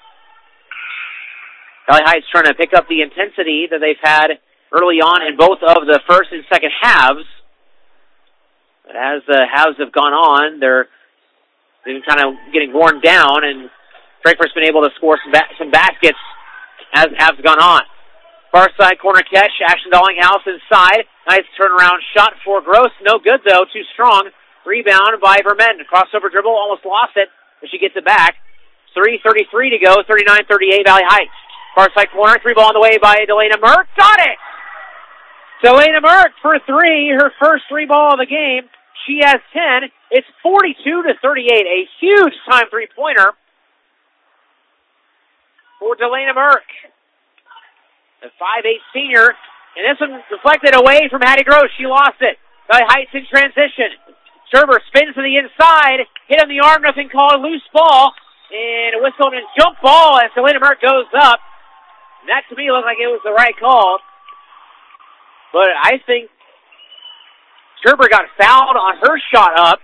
Valley Heights trying to pick up the intensity that they've had early on in both of the first and second halves. But as the halves have gone on, they've been kind of getting worn down, and Frankfurt's been able to score some baskets as the halves have gone on. Far side corner catch, Ashton Dallinghouse inside. Nice turnaround shot for Gross. No good, though. Too strong. Rebound by Vermette. Crossover dribble, almost lost it, but she gets it back. 3:33 to go, 39-38 Valley Heights. Far side corner, 3 ball on the way by Delana Merck. Got it! Delana Merck for 3, her first 3 ball of the game. She has 10. It's 42-38. A huge time 3-pointer for Delana Merck. The 5'8 senior. And this one deflected away from Hattie Gross. She lost it. Valley Heights in transition. Scherber spins to the inside. Hit on the arm. Nothing called. Loose ball. And a whistle and a jump ball as Delana Merck goes up. And that to me looked like it was the right call. But I think Scherber got fouled on her shot up.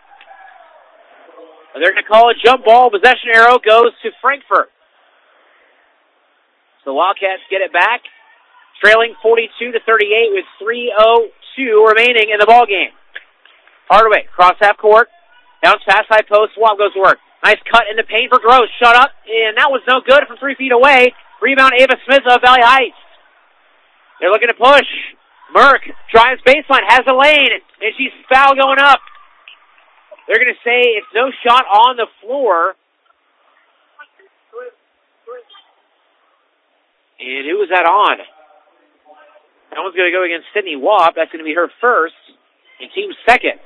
They're going to call a jump ball. Possession arrow goes to Frankfurt. So the Wildcats get it back, trailing 42-38 with 3:02 remaining in the ballgame. Hardaway, cross half court, bounce pass high post, Wap goes to work. Nice cut in the paint for Gross, shut up, and that was no good from 3 feet away. Rebound Ava Smith of Valley Heights. They're looking to push. Merck drives baseline, has a lane, and she's foul going up. They're going to say it's no shot on the floor. And who was that on? That one's going to go against Sydney Wap. That's going to be her first and team's second.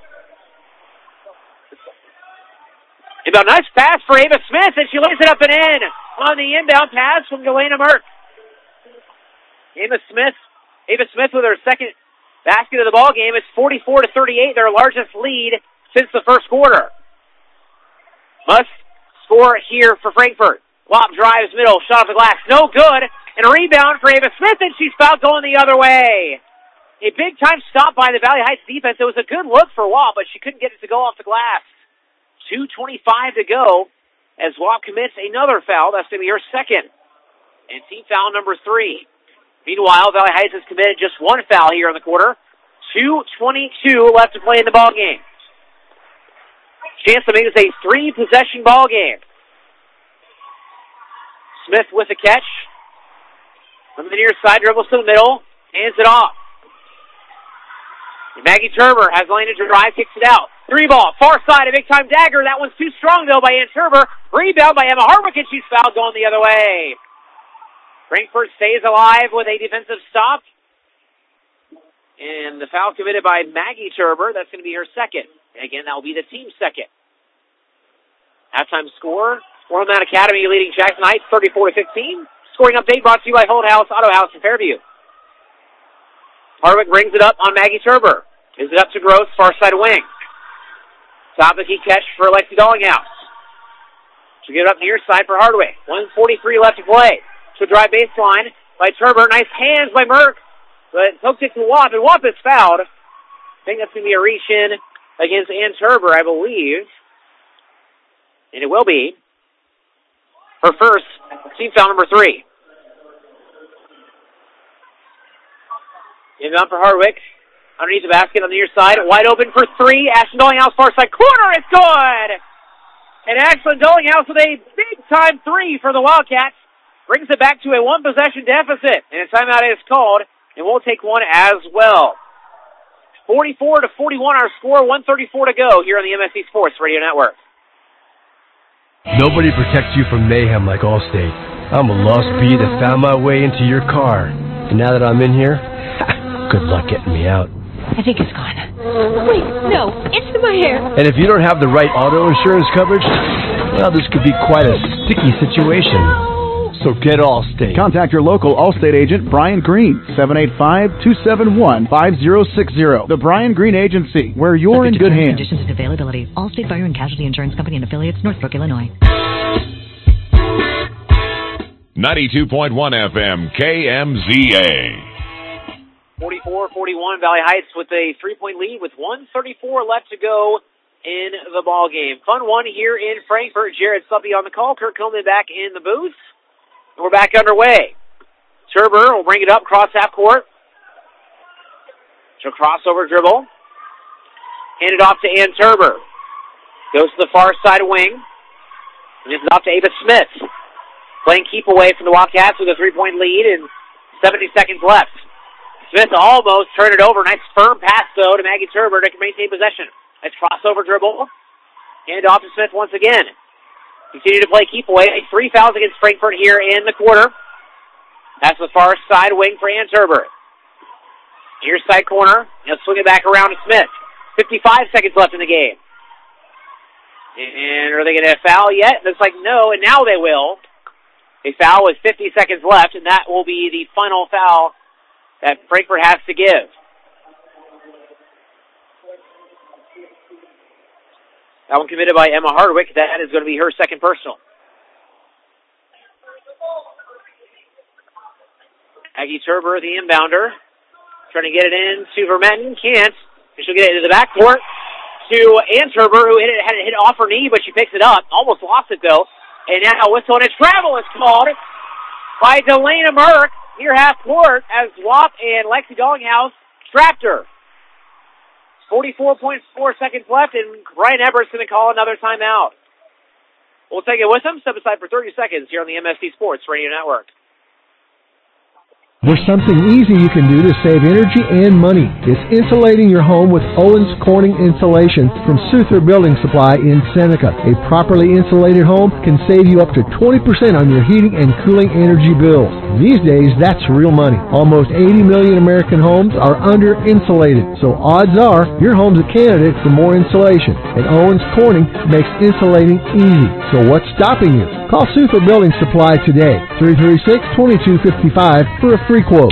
Inbound, nice pass for Ava Smith, and she lays it up and in on the inbound pass from Delana Merck. Ava Smith with her second basket of the ball game. It's 44-38, their largest lead since the first quarter. Must score here for Frankfurt. Wap drives middle, shot off the glass, no good. And a rebound for Ava Smith, and she's fouled going the other way. A big-time stop by the Valley Heights defense. It was a good look for Wap, but she couldn't get it to go off the glass. 2:25 to go as Wap commits another foul. That's going to be her second. And team foul number 3. Meanwhile, Valley Heights has committed just 1 foul here in the quarter. 2:22 left to play in the ballgame. Chance to make this a 3-possession ballgame. Smith with the catch. From the near side, dribbles to the middle, hands it off. And Maggie Turber has lane to drive, kicks it out. 3 ball, far side, a big-time dagger. That one's too strong, though, by Ann Turber. Rebound by Emma Hardwick, and she's fouled going the other way. Frankfurt stays alive with a defensive stop. And the foul committed by Maggie Turber, that's going to be her second. And again, that will be the team's second. Halftime score, Worldman Academy leading Jackson Heights 34-15. Scoring update brought to you by Holt House, Auto House in Fairview. Hardwick brings it up on Maggie Turber. Gives it up to Gross, far side wing. Top of the key catch for Alexi Dallinghouse. She'll get it up near side for Hardwick. 1:43 left to play. She'll drive baseline by Turber. Nice hands by Merck. But hooks it to Wap, and Wap is fouled. I think that's going to be a reach-in against Ann Turber, I believe. And it will be her first team foul number 3. Inbound for Hardwick. Underneath the basket on the near side. Wide open for 3. Ashland Dollinghouse far side corner. It's good! And Ashland Dollinghouse with a big-time 3 for the Wildcats. Brings it back to a 1-possession deficit. And a timeout is called, and we'll take one as well. 44-41 our score. 1:34 to go here on the MSC Sports Radio Network. Nobody protects you from mayhem like Allstate. I'm a lost bee that found my way into your car. And now that I'm in here, good luck getting me out. I think it's gone. Wait, no, it's in my hair. And if you don't have the right auto insurance coverage, well, this could be quite a sticky situation. So get Allstate. Contact your local Allstate agent, Brian Green, 785-271-5060. The Brian Green Agency, where you're in good hands. Conditions and availability. Allstate Fire and Casualty Insurance Company and affiliates, Northbrook, Illinois. 92.1 FM, KMZA. 44-41, Valley Heights with a 3-point lead with 1:34 left to go in the ball game. Fun one here in Frankfort. Jared Suppy on the call. Kurt Coleman back in the booth. And we're back underway. Turber will bring it up, cross half court. She'll crossover dribble. Hand it off to Ann Turber. Goes to the far side wing. And it's off to Ava Smith. Playing keep away from the Wildcats with a 3-point lead and 70 seconds left. Smith almost turned it over. Nice firm pass, though, to Maggie Turber to maintain possession. Nice crossover dribble. Hand it off to Smith once again. Continue to play keep away. 3 fouls against Frankfort here in the quarter. That's the far side wing for Ann Turber. Near side corner. He'll swing it back around to Smith. 55 seconds left in the game. And are they going to foul yet? Looks like no, and now they will. A foul with 50 seconds left, and that will be the final foul that Frankfort has to give. That one committed by Emma Hardwick. That is going to be her second personal. Aggie Turber, the inbounder, trying to get it in to Vermetten. Can't. She'll get it into the backcourt to Ann Turber, who had it hit off her knee, but she picks it up. Almost lost it, though. And now a whistle and a travel is called by Delana Merck near half court as Wap and Lexi Dollinghouse trapped her. 44.4 seconds left, and Brian Everett's going to call another timeout. We'll take it with him. Step aside for 30 seconds here on the MSC Sports Radio Network. There's something easy you can do to save energy and money. It's insulating your home with Owens Corning Insulation from Souther Building Supply in Seneca. A properly insulated home can save you up to 20% on your heating and cooling energy bills. These days, that's real money. Almost 80 million American homes are under-insulated, so odds are your home's a candidate for more insulation. And Owens Corning makes insulating easy. So what's stopping you? Call Souther Building Supply today, 336-2255 for a free quote.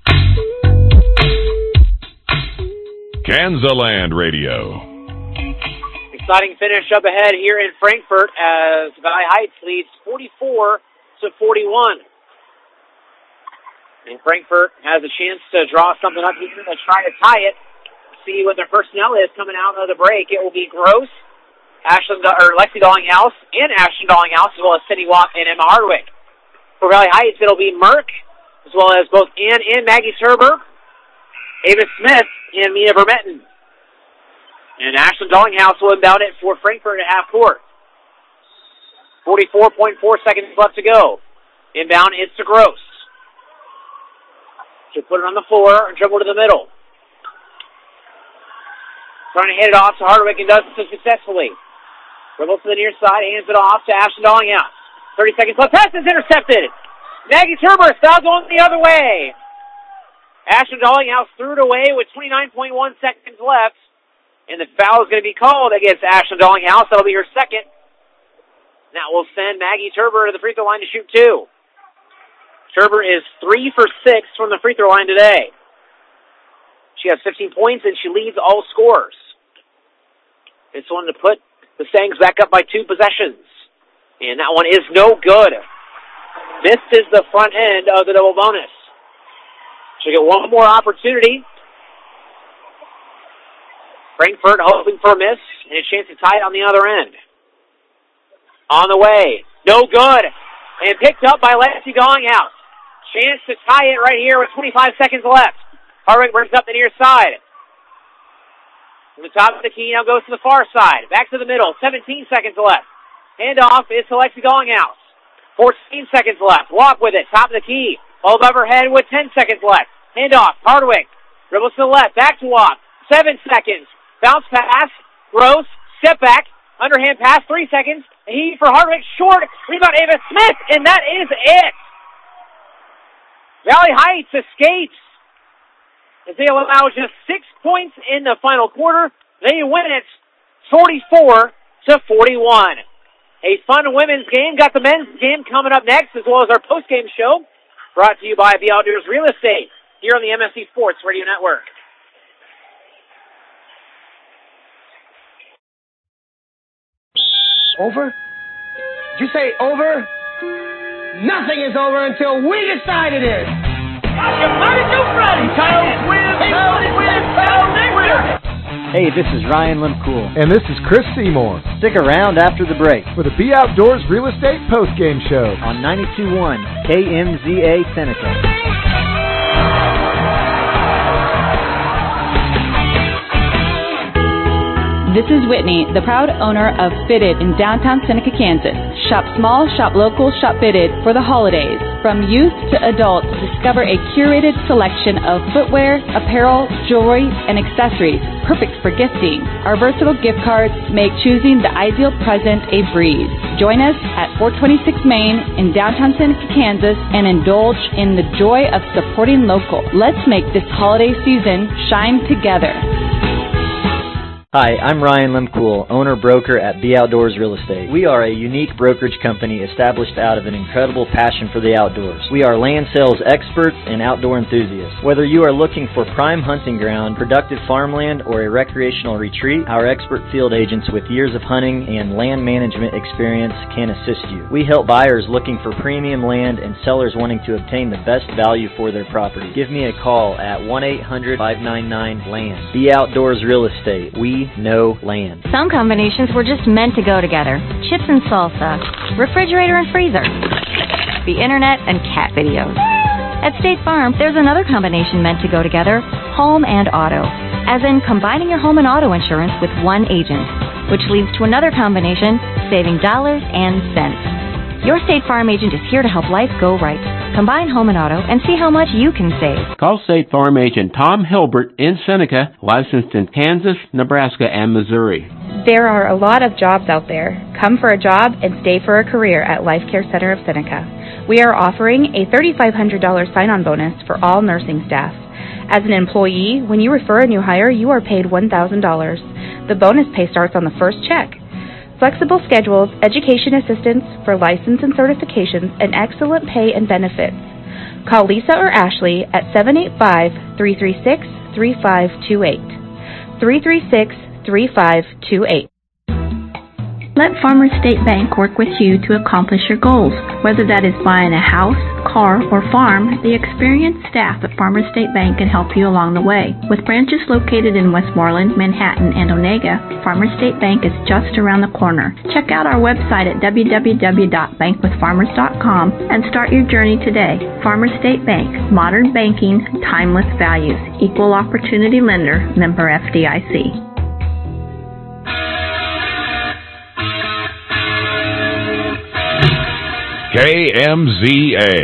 Kansaland Radio. Exciting finish up ahead here in Frankfort as Valley Heights leads 44-41. And Frankfort has a chance to draw something up here. They'll try to tie it. See what their personnel is coming out of the break. It will be Gross, Lexi Dollinghouse, and Ashland Dollinghouse, as well as Cindy Watt and Emma Hardwick. For Valley Heights, it'll be Merck, as well as both Ann and Maggie Turber, Ava Smith, and Mina Vermetten. And Ashland Dollinghouse will inbound it for Frankfort at half court. 44.4 seconds left to go. Inbound is to Gross. She'll put it on the floor and dribble to the middle. Trying to hit it off to Hardwick and does so successfully. Dribble to the near side, hands it off to Ashland Dollinghouse. 30 seconds left. Pass is intercepted. Maggie Turber, foul going the other way. Ashland Dollinghouse threw it away with 29.1 seconds left. And the foul is going to be called against Ashland Dollinghouse. That'll be her second. That will send Maggie Turber to the free throw line to shoot 2. Turber is 3 for 6 from the free throw line today. She has 15 points, and she leads all scorers. It's one to put the Stangs back up by 2 possessions. And that one is no good. This is the front end of the double bonus. She'll get one more opportunity. Frankfurt hoping for a miss and a chance to tie it on the other end. On the way. No good. And picked up by Lexi Gonghouse. Chance to tie it right here with 25 seconds left. Hardwick brings up the near side. From the top of the key now goes to the far side. Back to the middle. 17 seconds left. Handoff is to Lexi Gonghouse. 14 seconds left. Walk with it. Top of the key. All above her head with 10 seconds left. Handoff. Hardwick. Dribbles to the left. Back to Walk. 7 seconds. Bounce pass. Gross. Step back. Underhand pass. 3 seconds. Heave for Hardwick. Short. Rebound Ava Smith. And that is it. Valley Heights escapes as they allow just 6 points in the final quarter. They win it 44-41. A fun women's game. Got the men's game coming up next, as well as our post-game show, brought to you by B Outdoors Real Estate here on the MSC Sports Radio Network. Over? Did you say over? Nothing is over until we decide it is. Hey, this is Ryan Limcool. And this is Chris Seymour. Stick around after the break for the Be Outdoors Real Estate Post-Game Show on 92.1 KMZA Seneca. This is Whitney, the proud owner of Fitted in downtown Seneca, Kansas. Shop small, shop local, shop Fitted for the holidays. From youth to adults, discover a curated selection of footwear, apparel, jewelry, and accessories, perfect for gifting. Our versatile gift cards make choosing the ideal present a breeze. Join us at 426 Main in downtown Seneca, Kansas, and indulge in the joy of supporting local. Let's make this holiday season shine together. Hi, I'm Ryan Limcool, owner-broker at B Outdoors Real Estate. We are a unique brokerage company established out of an incredible passion for the outdoors. We are land sales experts and outdoor enthusiasts. Whether you are looking for prime hunting ground, productive farmland, or a recreational retreat, our expert field agents with years of hunting and land management experience can assist you. We help buyers looking for premium land and sellers wanting to obtain the best value for their property. Give me a call at 1-800-599-LAND. B Outdoors Real Estate. We know land. Some combinations were just meant to go together. Chips and salsa, refrigerator and freezer, the internet and cat videos. At State Farm, there's another combination meant to go together, home and auto. As in combining your home and auto insurance with one agent, which leads to another combination, saving dollars and cents. Your State Farm agent is here to help life go right. Combine home and auto and see how much you can save. Call State Farm agent Tom Hilbert in Seneca, licensed in Kansas, Nebraska, and Missouri. There are a lot of jobs out there. Come for a job and stay for a career at Life Care Center of Seneca. We are offering a $3,500 sign-on bonus for all nursing staff. As an employee, when you refer a new hire, you are paid $1,000. The bonus pay starts on the first check. Flexible schedules, education assistance for license and certifications, and excellent pay and benefits. Call Lisa or Ashley at 785-336-3528. 336-3528. Let Farmers State Bank work with you to accomplish your goals. Whether that is buying a house, car, or farm, the experienced staff at Farmers State Bank can help you along the way. With branches located in Westmoreland, Manhattan, and Onega, Farmers State Bank is just around the corner. Check out our website at www.bankwithfarmers.com and start your journey today. Farmers State Bank, modern banking, timeless values, equal opportunity lender, member FDIC. KMZA.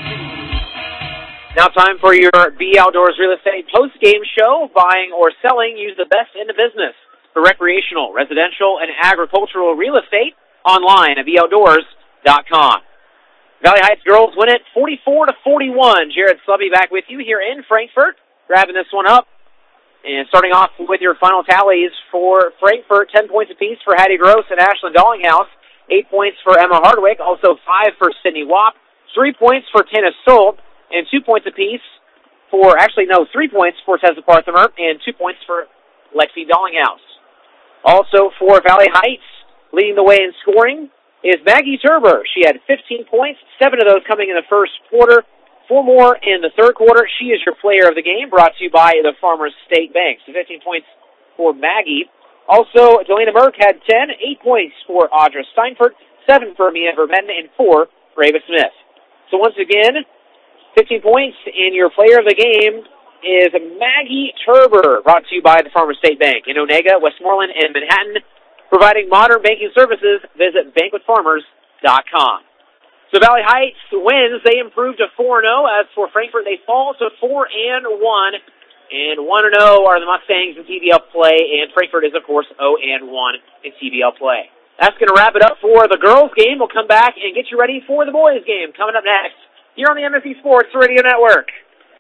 Now time for your B Outdoors Real Estate post-game show. Buying or selling, use the best in the business for recreational, residential, and agricultural real estate online at BOutdoors.com. Valley Heights girls win it 44-41. Jared Slubby back with you here in Frankfurt, grabbing this one up. And starting off with your final tallies for Frankfurt, 10 points apiece for Hattie Gross and Ashlyn Dallinghouse. 8 points for Emma Hardwick, also 5 for Sydney Wapp, 3 points for Tina Stolt, and 2 points apiece for, 3 points for Tessa Parthimer, and 2 points for Lexi Dallinghouse. Also for Valley Heights, leading the way in scoring, is Maggie Turber. She had 15 points, 7 of those coming in the first quarter, 4 more in the third quarter. She is your player of the game, brought to you by the Farmers State Bank. So 15 points for Maggie. Also, Delana Merck had 10, 8 points for Audra Steinfurt, 7 for Mia Vermeden, and 4 for Ava Smith. So once again, 15 points in your player of the game is Maggie Turber, brought to you by the Farmers State Bank in Onega, Westmoreland, and Manhattan. Providing modern banking services, visit bankwithfarmers.com. So Valley Heights wins. They improved to 4-0. As for Frankfort, they fall to 4-1. And 1-0 are the Mustangs in TBL play, and Frankfort is, of course, 0-1 in TBL play. That's going to wrap it up for the girls' game. We'll come back and get you ready for the boys' game coming up next here on the MSC Sports Radio Network.